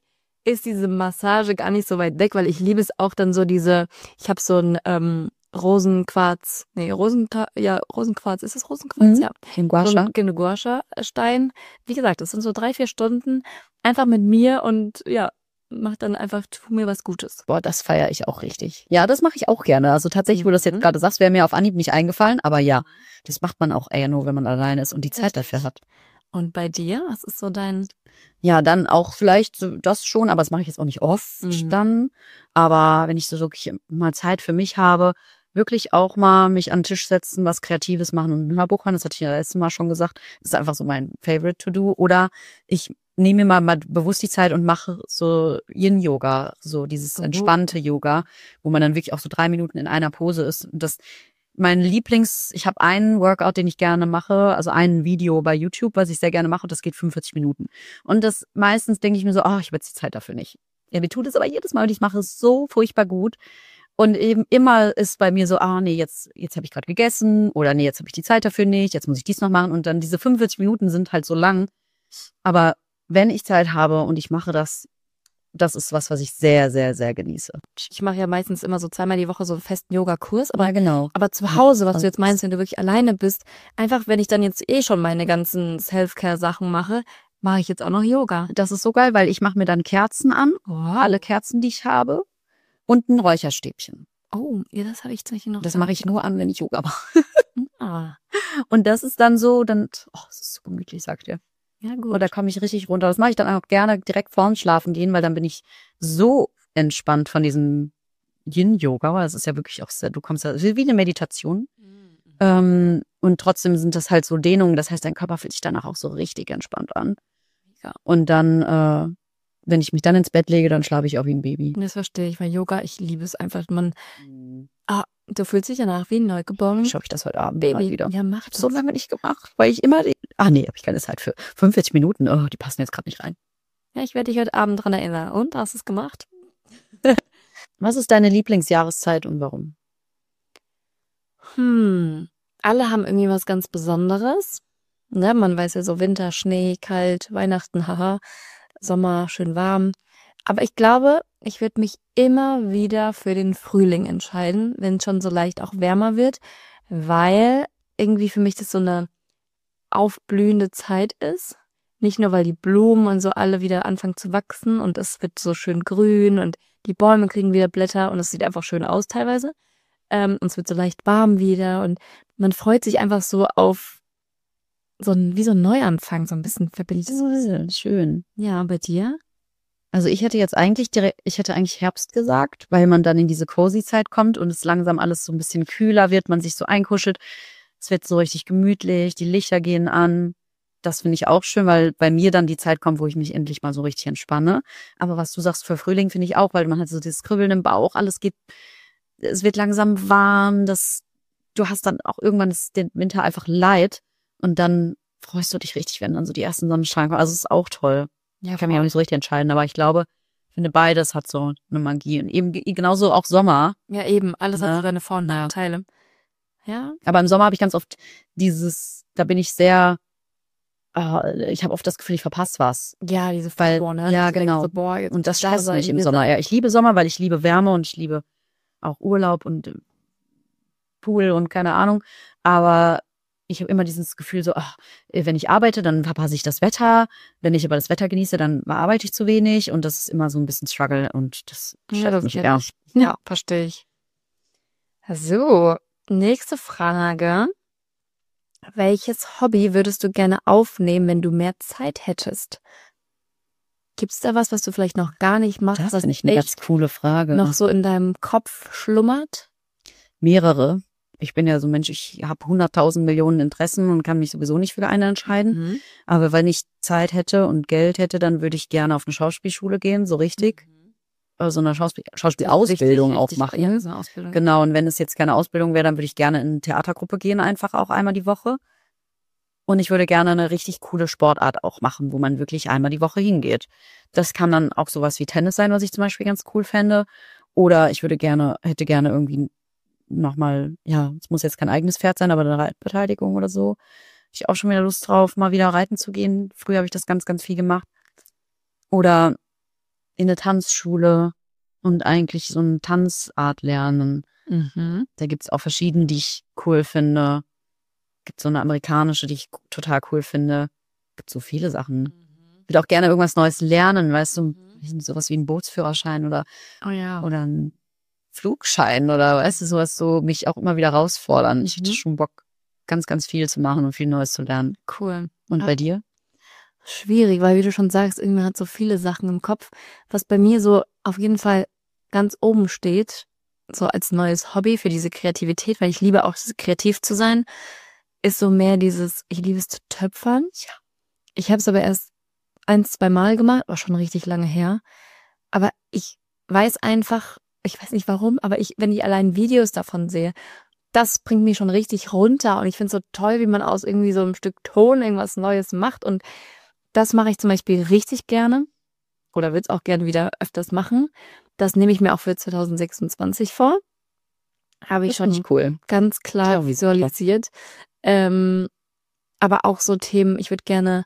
ist diese Massage gar nicht so weit weg, weil ich liebe es auch dann so diese, ich habe so ein ähm, Rosenquarz, nee, Rosen, ja, Rosenquarz, ist es Rosenquarz? Mhm. Ja. Den So Guasha. ein Guasha-Stein. Wie gesagt, das sind so drei, vier Stunden einfach mit mir und ja, mach dann einfach, tu mir was Gutes. Boah, das feiere ich auch richtig. Ja, das mache ich auch gerne. Also tatsächlich, wo du das jetzt Mhm. gerade sagst, wäre mir auf Anhieb nicht eingefallen. Aber ja, das macht man auch eher nur, wenn man alleine ist und die Zeit Richtig. dafür hat. Und bei dir, was ist so dein... Ja, dann auch vielleicht so das schon, aber das mache ich jetzt auch nicht oft Mhm. dann. Aber wenn ich so wirklich mal Zeit für mich habe, wirklich auch mal mich an den Tisch setzen, was Kreatives machen und ein Hörbuch hören, das hatte ich ja letztes Mal schon gesagt, das ist einfach so mein Favorite to do. Oder ich nehme mir mal, mal bewusst die Zeit und mache so Yin-Yoga, so dieses Oh. entspannte Yoga, wo man dann wirklich auch so drei Minuten in einer Pose ist. Und das mein Lieblings, ich habe einen Workout, den ich gerne mache, also ein Video bei YouTube, was ich sehr gerne mache, und das geht fünfundvierzig Minuten. Und das meistens denke ich mir so, ach, ich habe jetzt die Zeit dafür nicht. Ja, mir tut es aber jedes Mal, wenn ich mache, es so furchtbar gut. Und eben immer ist bei mir so, ah nee, jetzt jetzt habe ich gerade gegessen oder nee, jetzt habe ich die Zeit dafür nicht, jetzt muss ich dies noch machen. Und dann diese fünfundvierzig Minuten sind halt so lang. Aber wenn ich Zeit habe und ich mache das, das ist was, was ich sehr, sehr, sehr genieße. Ich mache ja meistens immer so zweimal die Woche so einen festen Yoga-Kurs, aber Ja, genau. Aber zu Hause, was du jetzt meinst, wenn du wirklich alleine bist, einfach, wenn ich dann jetzt eh schon meine ganzen Self-Care-Sachen mache, mache ich jetzt auch noch Yoga. Das ist so geil, weil ich mache mir dann Kerzen an, Wow. alle Kerzen, die ich habe, und ein Räucherstäbchen. Oh, ja, das habe ich tatsächlich noch. Das mache ich nur an, wenn ich Yoga mache. Ah, Und das ist dann so, dann, oh, das ist so gemütlich, sagt ihr. ja gut. Und da komme ich richtig runter. Das mache ich dann auch gerne direkt vorm Schlafen gehen, weil dann bin ich so entspannt von diesem Yin-Yoga, weil das ist ja wirklich auch sehr, du kommst ja, das ist wie eine Meditation. Mhm. Ähm, und trotzdem sind das halt so Dehnungen, das heißt, dein Körper fühlt sich danach auch so richtig entspannt an. Ja. Und dann, äh, wenn ich mich dann ins Bett lege, dann schlafe ich auch wie ein Baby. Das verstehe ich, weil Yoga, ich liebe es einfach. Man, ah, du fühlst dich danach wie neugeboren. Schaffe ich das heute Abend Baby mal wieder. Ja, mach das. So lange nicht gemacht, weil ich immer, die, ah nee, habe ich keine Zeit für. fünfundvierzig Minuten, oh, die passen jetzt gerade nicht rein. Ja, ich werde dich heute Abend dran erinnern. Und, hast du es gemacht? Was ist deine Lieblingsjahreszeit und warum? Hm, alle haben irgendwie was ganz Besonderes. Ne, man weiß ja so Winter, Schnee, kalt, Weihnachten, haha, Sommer, schön warm. Aber ich glaube, ich würde mich immer wieder für den Frühling entscheiden, wenn es schon so leicht auch wärmer wird, weil irgendwie für mich das so eine aufblühende Zeit ist. Nicht nur, weil die Blumen und so alle wieder anfangen zu wachsen und es wird so schön grün und die Bäume kriegen wieder Blätter und es sieht einfach schön aus teilweise. Ähm, und es wird so leicht warm wieder und man freut sich einfach so auf so ein, wie so ein Neuanfang, so ein bisschen verbindet. Schön. Ja, bei dir? Also ich hätte jetzt eigentlich direkt, ich hätte eigentlich Herbst gesagt, weil man dann in diese Cozy-Zeit kommt und es langsam alles so ein bisschen kühler wird, man sich so einkuschelt. Es wird so richtig gemütlich, die Lichter gehen an. Das finde ich auch schön, weil bei mir dann die Zeit kommt, wo ich mich endlich mal so richtig entspanne. Aber was du sagst für Frühling finde ich auch, weil man hat so dieses Kribbeln im Bauch, alles geht, es wird langsam warm, das, du hast dann auch irgendwann ist den Winter einfach leid und dann freust du dich richtig, wenn dann so die ersten Sonnenstrahlen kommen. Also es ist auch toll. Ja, Ich kann mich auch nicht so richtig entscheiden, aber ich glaube, ich finde beides hat so eine Magie und eben genauso auch Sommer. Ja, eben, alles Ja. hat so seine Vor- und Nachteile. Ja, Aber im Sommer habe ich ganz oft dieses, da bin ich sehr, äh, ich habe oft das Gefühl, ich verpasse was. ja, diese Weil- Vor, ne? ja, Du denkst genau. So, boah, jetzt Und das da stresst soll mich im ich- Sommer. Ja, ich liebe Sommer, weil ich liebe Wärme und ich liebe auch Urlaub und äh, Pool und keine Ahnung. Aber ich habe immer dieses Gefühl so, ach, wenn ich arbeite, dann verpasse ich das Wetter. Wenn ich aber das Wetter genieße, dann arbeite ich zu wenig. Und das ist immer so ein bisschen Struggle und das Ja, stresst das mich kenn eher. ich. Ja, verstehe ich. So, nächste Frage. Welches Hobby würdest du gerne aufnehmen, wenn du mehr Zeit hättest? Gibt's da was, was du vielleicht noch gar nicht machst, Das was finde ich eine ganz echt coole Frage. noch so in deinem Kopf schlummert? Mehrere. Ich bin ja so ein Mensch, ich habe hunderttausend Millionen Interessen und kann mich sowieso nicht für eine entscheiden. Mhm. Aber wenn ich Zeit hätte und Geld hätte, dann würde ich gerne auf eine Schauspielschule gehen, so richtig. Also eine Schauspiel Schauspielausbildung Richtig, auch richtig, machen. Ja, so eine Ausbildung. Genau, und wenn es jetzt keine Ausbildung wäre, dann würde ich gerne in eine Theatergruppe gehen, einfach auch einmal die Woche. Und ich würde gerne eine richtig coole Sportart auch machen, wo man wirklich einmal die Woche hingeht. Das kann dann auch sowas wie Tennis sein, was ich zum Beispiel ganz cool fände. Oder ich würde gerne, hätte gerne irgendwie nochmal, ja, es muss jetzt kein eigenes Pferd sein, aber eine Reitbeteiligung oder so. Hab ich auch schon wieder Lust drauf, mal wieder reiten zu gehen. Früher habe ich das ganz, ganz viel gemacht. Oder in eine Tanzschule und eigentlich so eine Tanzart lernen. Mhm. Da gibt's auch verschiedene, die ich cool finde. Gibt so eine amerikanische, die ich total cool finde. Gibt so viele Sachen. Ich würde auch gerne irgendwas Neues lernen, weißt du, sowas wie ein Bootsführerschein oder Oh ja. oder ein Flugschein oder weißt du, sowas so mich auch immer wieder herausfordern. Ich hätte Mhm. schon Bock, ganz, ganz viel zu machen und viel Neues zu lernen. Cool. Und Ja. bei dir? Schwierig, weil wie du schon sagst, irgendwie hat so viele Sachen im Kopf. Was bei mir so auf jeden Fall ganz oben steht, so als neues Hobby für diese Kreativität, weil ich liebe auch kreativ zu sein, ist so mehr dieses, ich liebe es zu töpfern. Ich habe es aber erst ein, zwei Mal gemacht, war schon richtig lange her. Aber ich weiß einfach, ich weiß nicht warum, aber ich, wenn ich allein Videos davon sehe, das bringt mich schon richtig runter. Und ich finde es so toll, wie man aus irgendwie so einem Stück Ton irgendwas Neues macht. Und das mache ich zum Beispiel richtig gerne oder will es auch gerne wieder öfters machen. Das nehme ich mir auch für zwanzig sechsundzwanzig vor. Habe ich Das schon finde ich cool. ganz klar Ja, wie- visualisiert. Ähm, aber auch so Themen, ich würde gerne,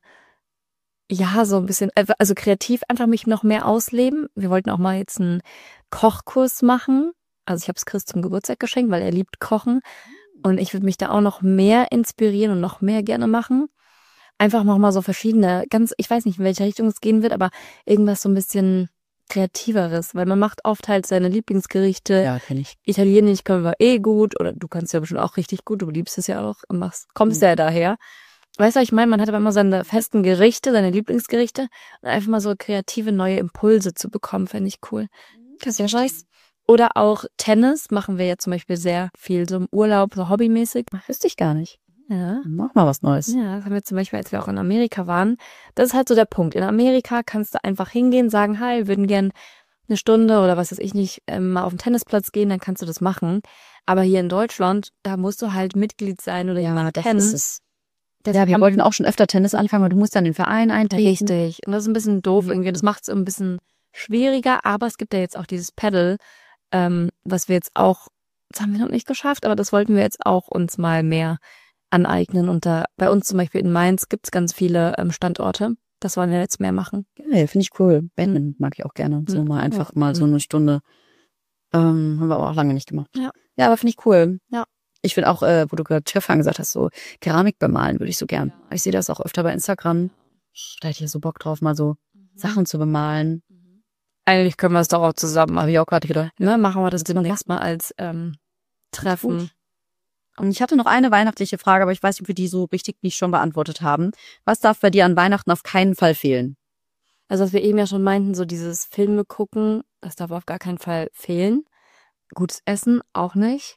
ja, so ein bisschen, also kreativ einfach mich noch mehr ausleben. Wir wollten auch mal jetzt einen Kochkurs machen. Also ich habe es Chris zum Geburtstag geschenkt, weil er liebt Kochen. Und ich würde mich da auch noch mehr inspirieren und noch mehr gerne machen. Einfach nochmal so verschiedene, ganz, ich weiß nicht, in welche Richtung es gehen wird, aber irgendwas so ein bisschen kreativeres, weil man macht oft halt seine Lieblingsgerichte. Ja, kenne ich. Italienisch können wir eh gut, oder du kannst ja bestimmt auch richtig gut, du liebst es ja auch, und machst, kommst Mhm. ja daher. Weißt du, was ich meine? Man hat aber immer seine festen Gerichte, seine Lieblingsgerichte, und einfach mal so kreative neue Impulse zu bekommen, fände ich cool. Das ist ja scheiße. Oder auch Tennis machen wir ja zum Beispiel sehr viel, so im Urlaub, so hobbymäßig. Wüsste ich gar nicht. Ja. Mach mal was Neues. Ja, das haben wir zum Beispiel, als wir auch in Amerika waren. Das ist halt so der Punkt. In Amerika kannst du einfach hingehen, sagen, hi, wir würden gern eine Stunde oder was weiß ich nicht, ähm, mal auf den Tennisplatz gehen, dann kannst du das machen. Aber hier in Deutschland, da musst du halt Mitglied sein oder Ja, jemanden das kennen. ist es. Das Ja, wir kann- wollten auch schon öfter Tennis anfangen, aber du musst dann in den Verein eintreten. Richtig. Und das ist ein bisschen doof Mhm. irgendwie. Das macht es ein bisschen schwieriger, aber es gibt ja jetzt auch dieses Paddle, ähm, was wir jetzt auch, das haben wir noch nicht geschafft, aber das wollten wir jetzt auch uns mal mehr aneignen. Und da bei uns zum Beispiel in Mainz gibt's ganz viele ähm, Standorte. Das wollen wir jetzt mehr machen. Geil, finde ich cool. Badminton mag ich auch gerne. So Mhm. mal einfach Ja. mal so eine Stunde. Ähm, haben wir aber auch lange nicht gemacht. Ja. Ja, aber finde ich cool. Ja. Ich finde auch, äh, wo du gerade Töpfern gesagt hast, so Keramik bemalen würde ich so gern. Ich sehe das auch öfter bei Instagram. Da hätte ich so Bock drauf, mal so Sachen zu bemalen. Eigentlich können wir es doch auch zusammen Habe machen. ich auch gerade gedacht. Ne, machen wir das demnächst mal als ähm, Treffen. Gut. Und ich hatte noch eine weihnachtliche Frage, aber ich weiß nicht, ob wir die so richtig nicht schon beantwortet haben. Was darf bei dir an Weihnachten auf keinen Fall fehlen? Also was wir eben ja schon meinten, so dieses Filme gucken, das darf auf gar keinen Fall fehlen. Gutes Essen auch nicht.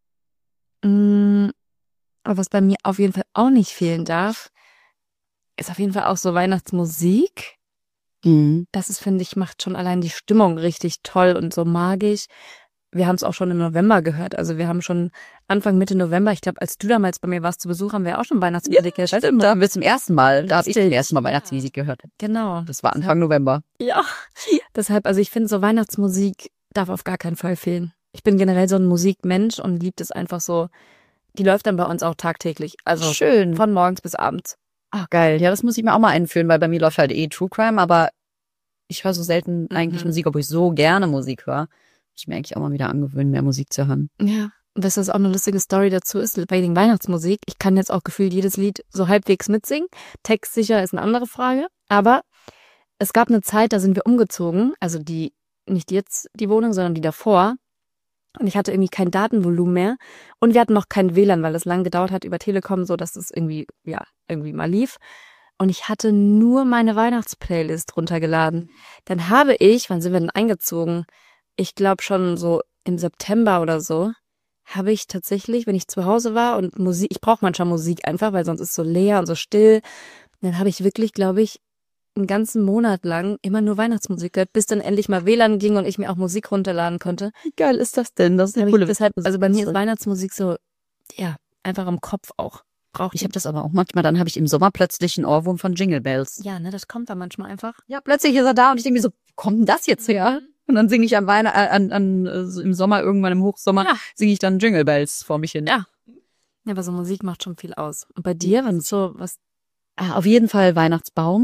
Mm, aber was bei mir auf jeden Fall auch nicht fehlen darf, ist auf jeden Fall auch so Weihnachtsmusik. Mhm. Das ist, finde ich, macht schon allein die Stimmung richtig toll und so magisch. Wir haben es auch schon im November gehört. Also wir haben schon Anfang, Mitte November, ich glaube, als du damals bei mir warst zu Besuch, haben wir auch schon Weihnachtsmusik gehört. Stimmt, da haben wir zum ersten Mal, da habe ich Richtig. zum ersten Mal Weihnachtsmusik gehört. Genau. Das war Anfang November. Ja. Deshalb, also ich finde, so Weihnachtsmusik darf auf gar keinen Fall fehlen. Ich bin generell so ein Musikmensch und liebt es einfach so. Die läuft dann bei uns auch tagtäglich. Also Schön. von morgens bis abends. Ach, geil. Ja, das muss ich mir auch mal einführen, weil bei mir läuft halt eh True Crime, aber ich höre so selten eigentlich Mhm. Musik, obwohl ich so gerne Musik höre. Ich mir eigentlich auch mal wieder angewöhnen, mehr Musik zu hören. Ja. Und das ist auch eine lustige Story dazu ist, bei den Weihnachtsmusik. Ich kann jetzt auch gefühlt jedes Lied so halbwegs mitsingen. Textsicher ist eine andere Frage. Aber es gab eine Zeit, da sind wir umgezogen. Also die, nicht jetzt die Wohnung, sondern die davor. Und ich hatte irgendwie kein Datenvolumen mehr. Und wir hatten noch kein W L A N, weil es lang gedauert hat über Telekom, so dass es irgendwie, ja, irgendwie mal lief. Und ich hatte nur meine Weihnachtsplaylist runtergeladen. Dann habe ich, wann sind wir denn eingezogen? Ich glaube schon so im September oder so, habe ich tatsächlich, wenn ich zu Hause war und Musik, ich brauche manchmal Musik einfach, weil sonst ist es so leer und so still. Dann habe ich wirklich, glaube ich, einen ganzen Monat lang immer nur Weihnachtsmusik gehört, bis dann endlich mal W L A N ging und ich mir auch Musik runterladen konnte. Wie geil ist das denn? Das ist Hab eine ich coole deshalb, also bei mir ist Story. Weihnachtsmusik so, ja, einfach im Kopf auch. Braucht Ich habe das aber auch manchmal, dann habe ich im Sommer plötzlich einen Ohrwurm von Jingle Bells. ja, ne, das kommt dann manchmal einfach. Ja, plötzlich ist er da und ich denke mir so, wo kommt denn das jetzt her? Und dann singe ich am Weihnachten, äh, an, an, äh, so im Sommer, irgendwann im Hochsommer, Ja. singe ich dann Jingle Bells vor mich hin. Ja. Ja, aber so Musik macht schon viel aus. Und bei dir, was ist so, was, Ah, auf jeden Fall Weihnachtsbaum.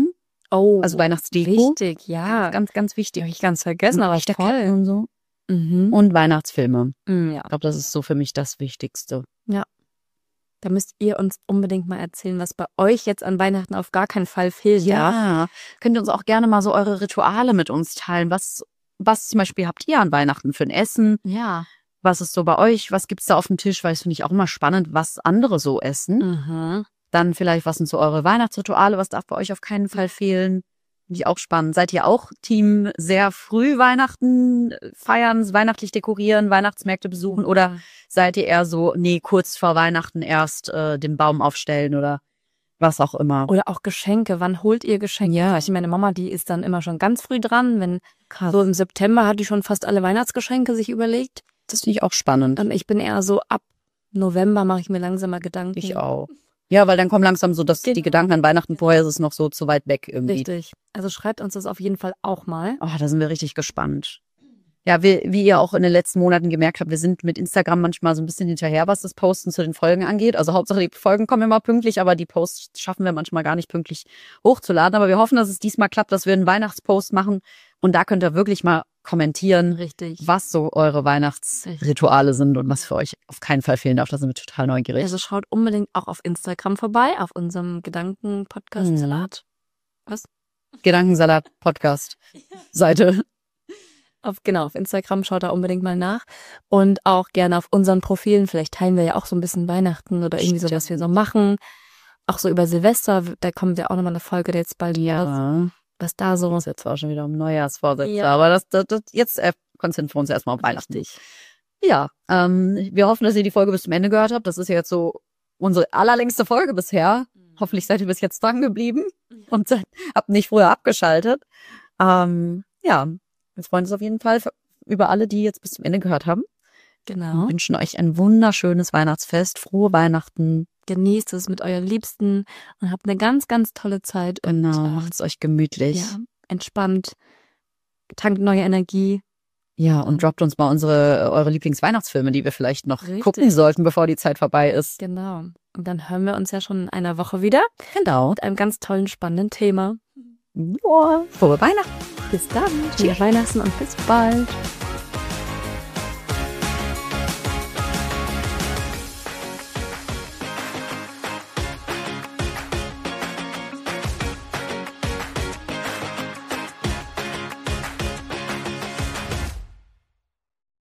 Oh, Also Weihnachtsdeko. wichtig, ja. Ganz, ganz Die wichtig. habe ich ganz vergessen, aber Lichterketten voll. und so. Mhm. Und Weihnachtsfilme. Mm, ja. Ich glaube, das ist so für mich das Wichtigste. Da müsst ihr uns unbedingt mal erzählen, was bei euch jetzt an Weihnachten auf gar keinen Fall fehlt. Ja. Könnt ihr uns auch gerne mal so eure Rituale mit uns teilen? Was, was zum Beispiel habt ihr an Weihnachten für ein Essen? Ja. Was ist so bei euch? Was gibt's da auf dem Tisch? Weil das finde ich auch immer spannend, was andere so essen. Mhm. Dann vielleicht, was sind so eure Weihnachtsrituale? Was darf bei euch auf keinen Fall fehlen? Finde ich auch spannend. Seid ihr auch Team sehr früh Weihnachten feiern, weihnachtlich dekorieren, Weihnachtsmärkte besuchen? Oder seid ihr eher so, nee, kurz vor Weihnachten erst äh, den Baum aufstellen oder was auch immer? Oder auch Geschenke. Wann holt ihr Geschenke? Ja. Ich meine Mama, die ist dann immer schon ganz früh dran. Wenn Krass. so im September hat die schon fast alle Weihnachtsgeschenke sich überlegt. Das finde ich auch spannend. Und ich bin eher so ab November mache ich mir langsam mal Gedanken. Ich auch. Ja, weil dann kommen langsam so, dass Genau. die Gedanken an Weihnachten vorher ist es noch so zu weit weg irgendwie. Richtig. Also schreibt uns das auf jeden Fall auch mal. Oh, da sind wir richtig gespannt. Ja, wie, wie ihr auch in den letzten Monaten gemerkt habt, wir sind mit Instagram manchmal so ein bisschen hinterher, was das Posten zu den Folgen angeht. Also Hauptsache die Folgen kommen immer pünktlich, aber die Posts schaffen wir manchmal gar nicht pünktlich hochzuladen. Aber wir hoffen, dass es diesmal klappt, dass wir einen Weihnachtspost machen. Und da könnt ihr wirklich mal kommentieren, Richtig. was so eure Weihnachtsrituale sind und was für euch auf keinen Fall fehlen darf. Da sind wir total neugierig. Also schaut unbedingt auch auf Instagram vorbei, auf unserem Gedanken-Podcast. Mhm. Salat. Was? Gedankensalat-Podcast-Seite. Auf, genau, auf Instagram schaut da unbedingt mal nach. Und auch gerne auf unseren Profilen. Vielleicht teilen wir ja auch so ein bisschen Weihnachten oder irgendwie so, was wir so machen. Auch so über Silvester, da kommt ja auch nochmal eine Folge jetzt bald raus, Ja. was da so Das ist jetzt zwar schon wieder um Neujahrsvorsätze, Ja. aber das, das, das jetzt äh, konzentrieren wir uns erstmal auf Weihnachten. Richtig. Ja, ähm, wir hoffen, dass ihr die Folge bis zum Ende gehört habt. Das ist ja jetzt so unsere allerlängste Folge bisher. Hoffentlich seid ihr bis jetzt dran geblieben und seid, habt nicht früher abgeschaltet. Ähm, ja, wir freuen uns auf jeden Fall für, über alle, die jetzt bis zum Ende gehört haben. Genau. Wir wünschen euch ein wunderschönes Weihnachtsfest, frohe Weihnachten. Genießt es mit euren Liebsten und habt eine ganz, ganz tolle Zeit. Und, Genau, äh, macht es euch gemütlich. ja, entspannt, tankt neue Energie. Ja, und droppt uns mal unsere eure Lieblingsweihnachtsfilme, die wir vielleicht noch Richtig. gucken sollten, bevor die Zeit vorbei ist. Genau. Und dann hören wir uns ja schon in einer Woche wieder Genau. mit einem ganz tollen, spannenden Thema. Boah, frohe Weihnachten. Bis dann. Schöne Weihnachten und bis bald.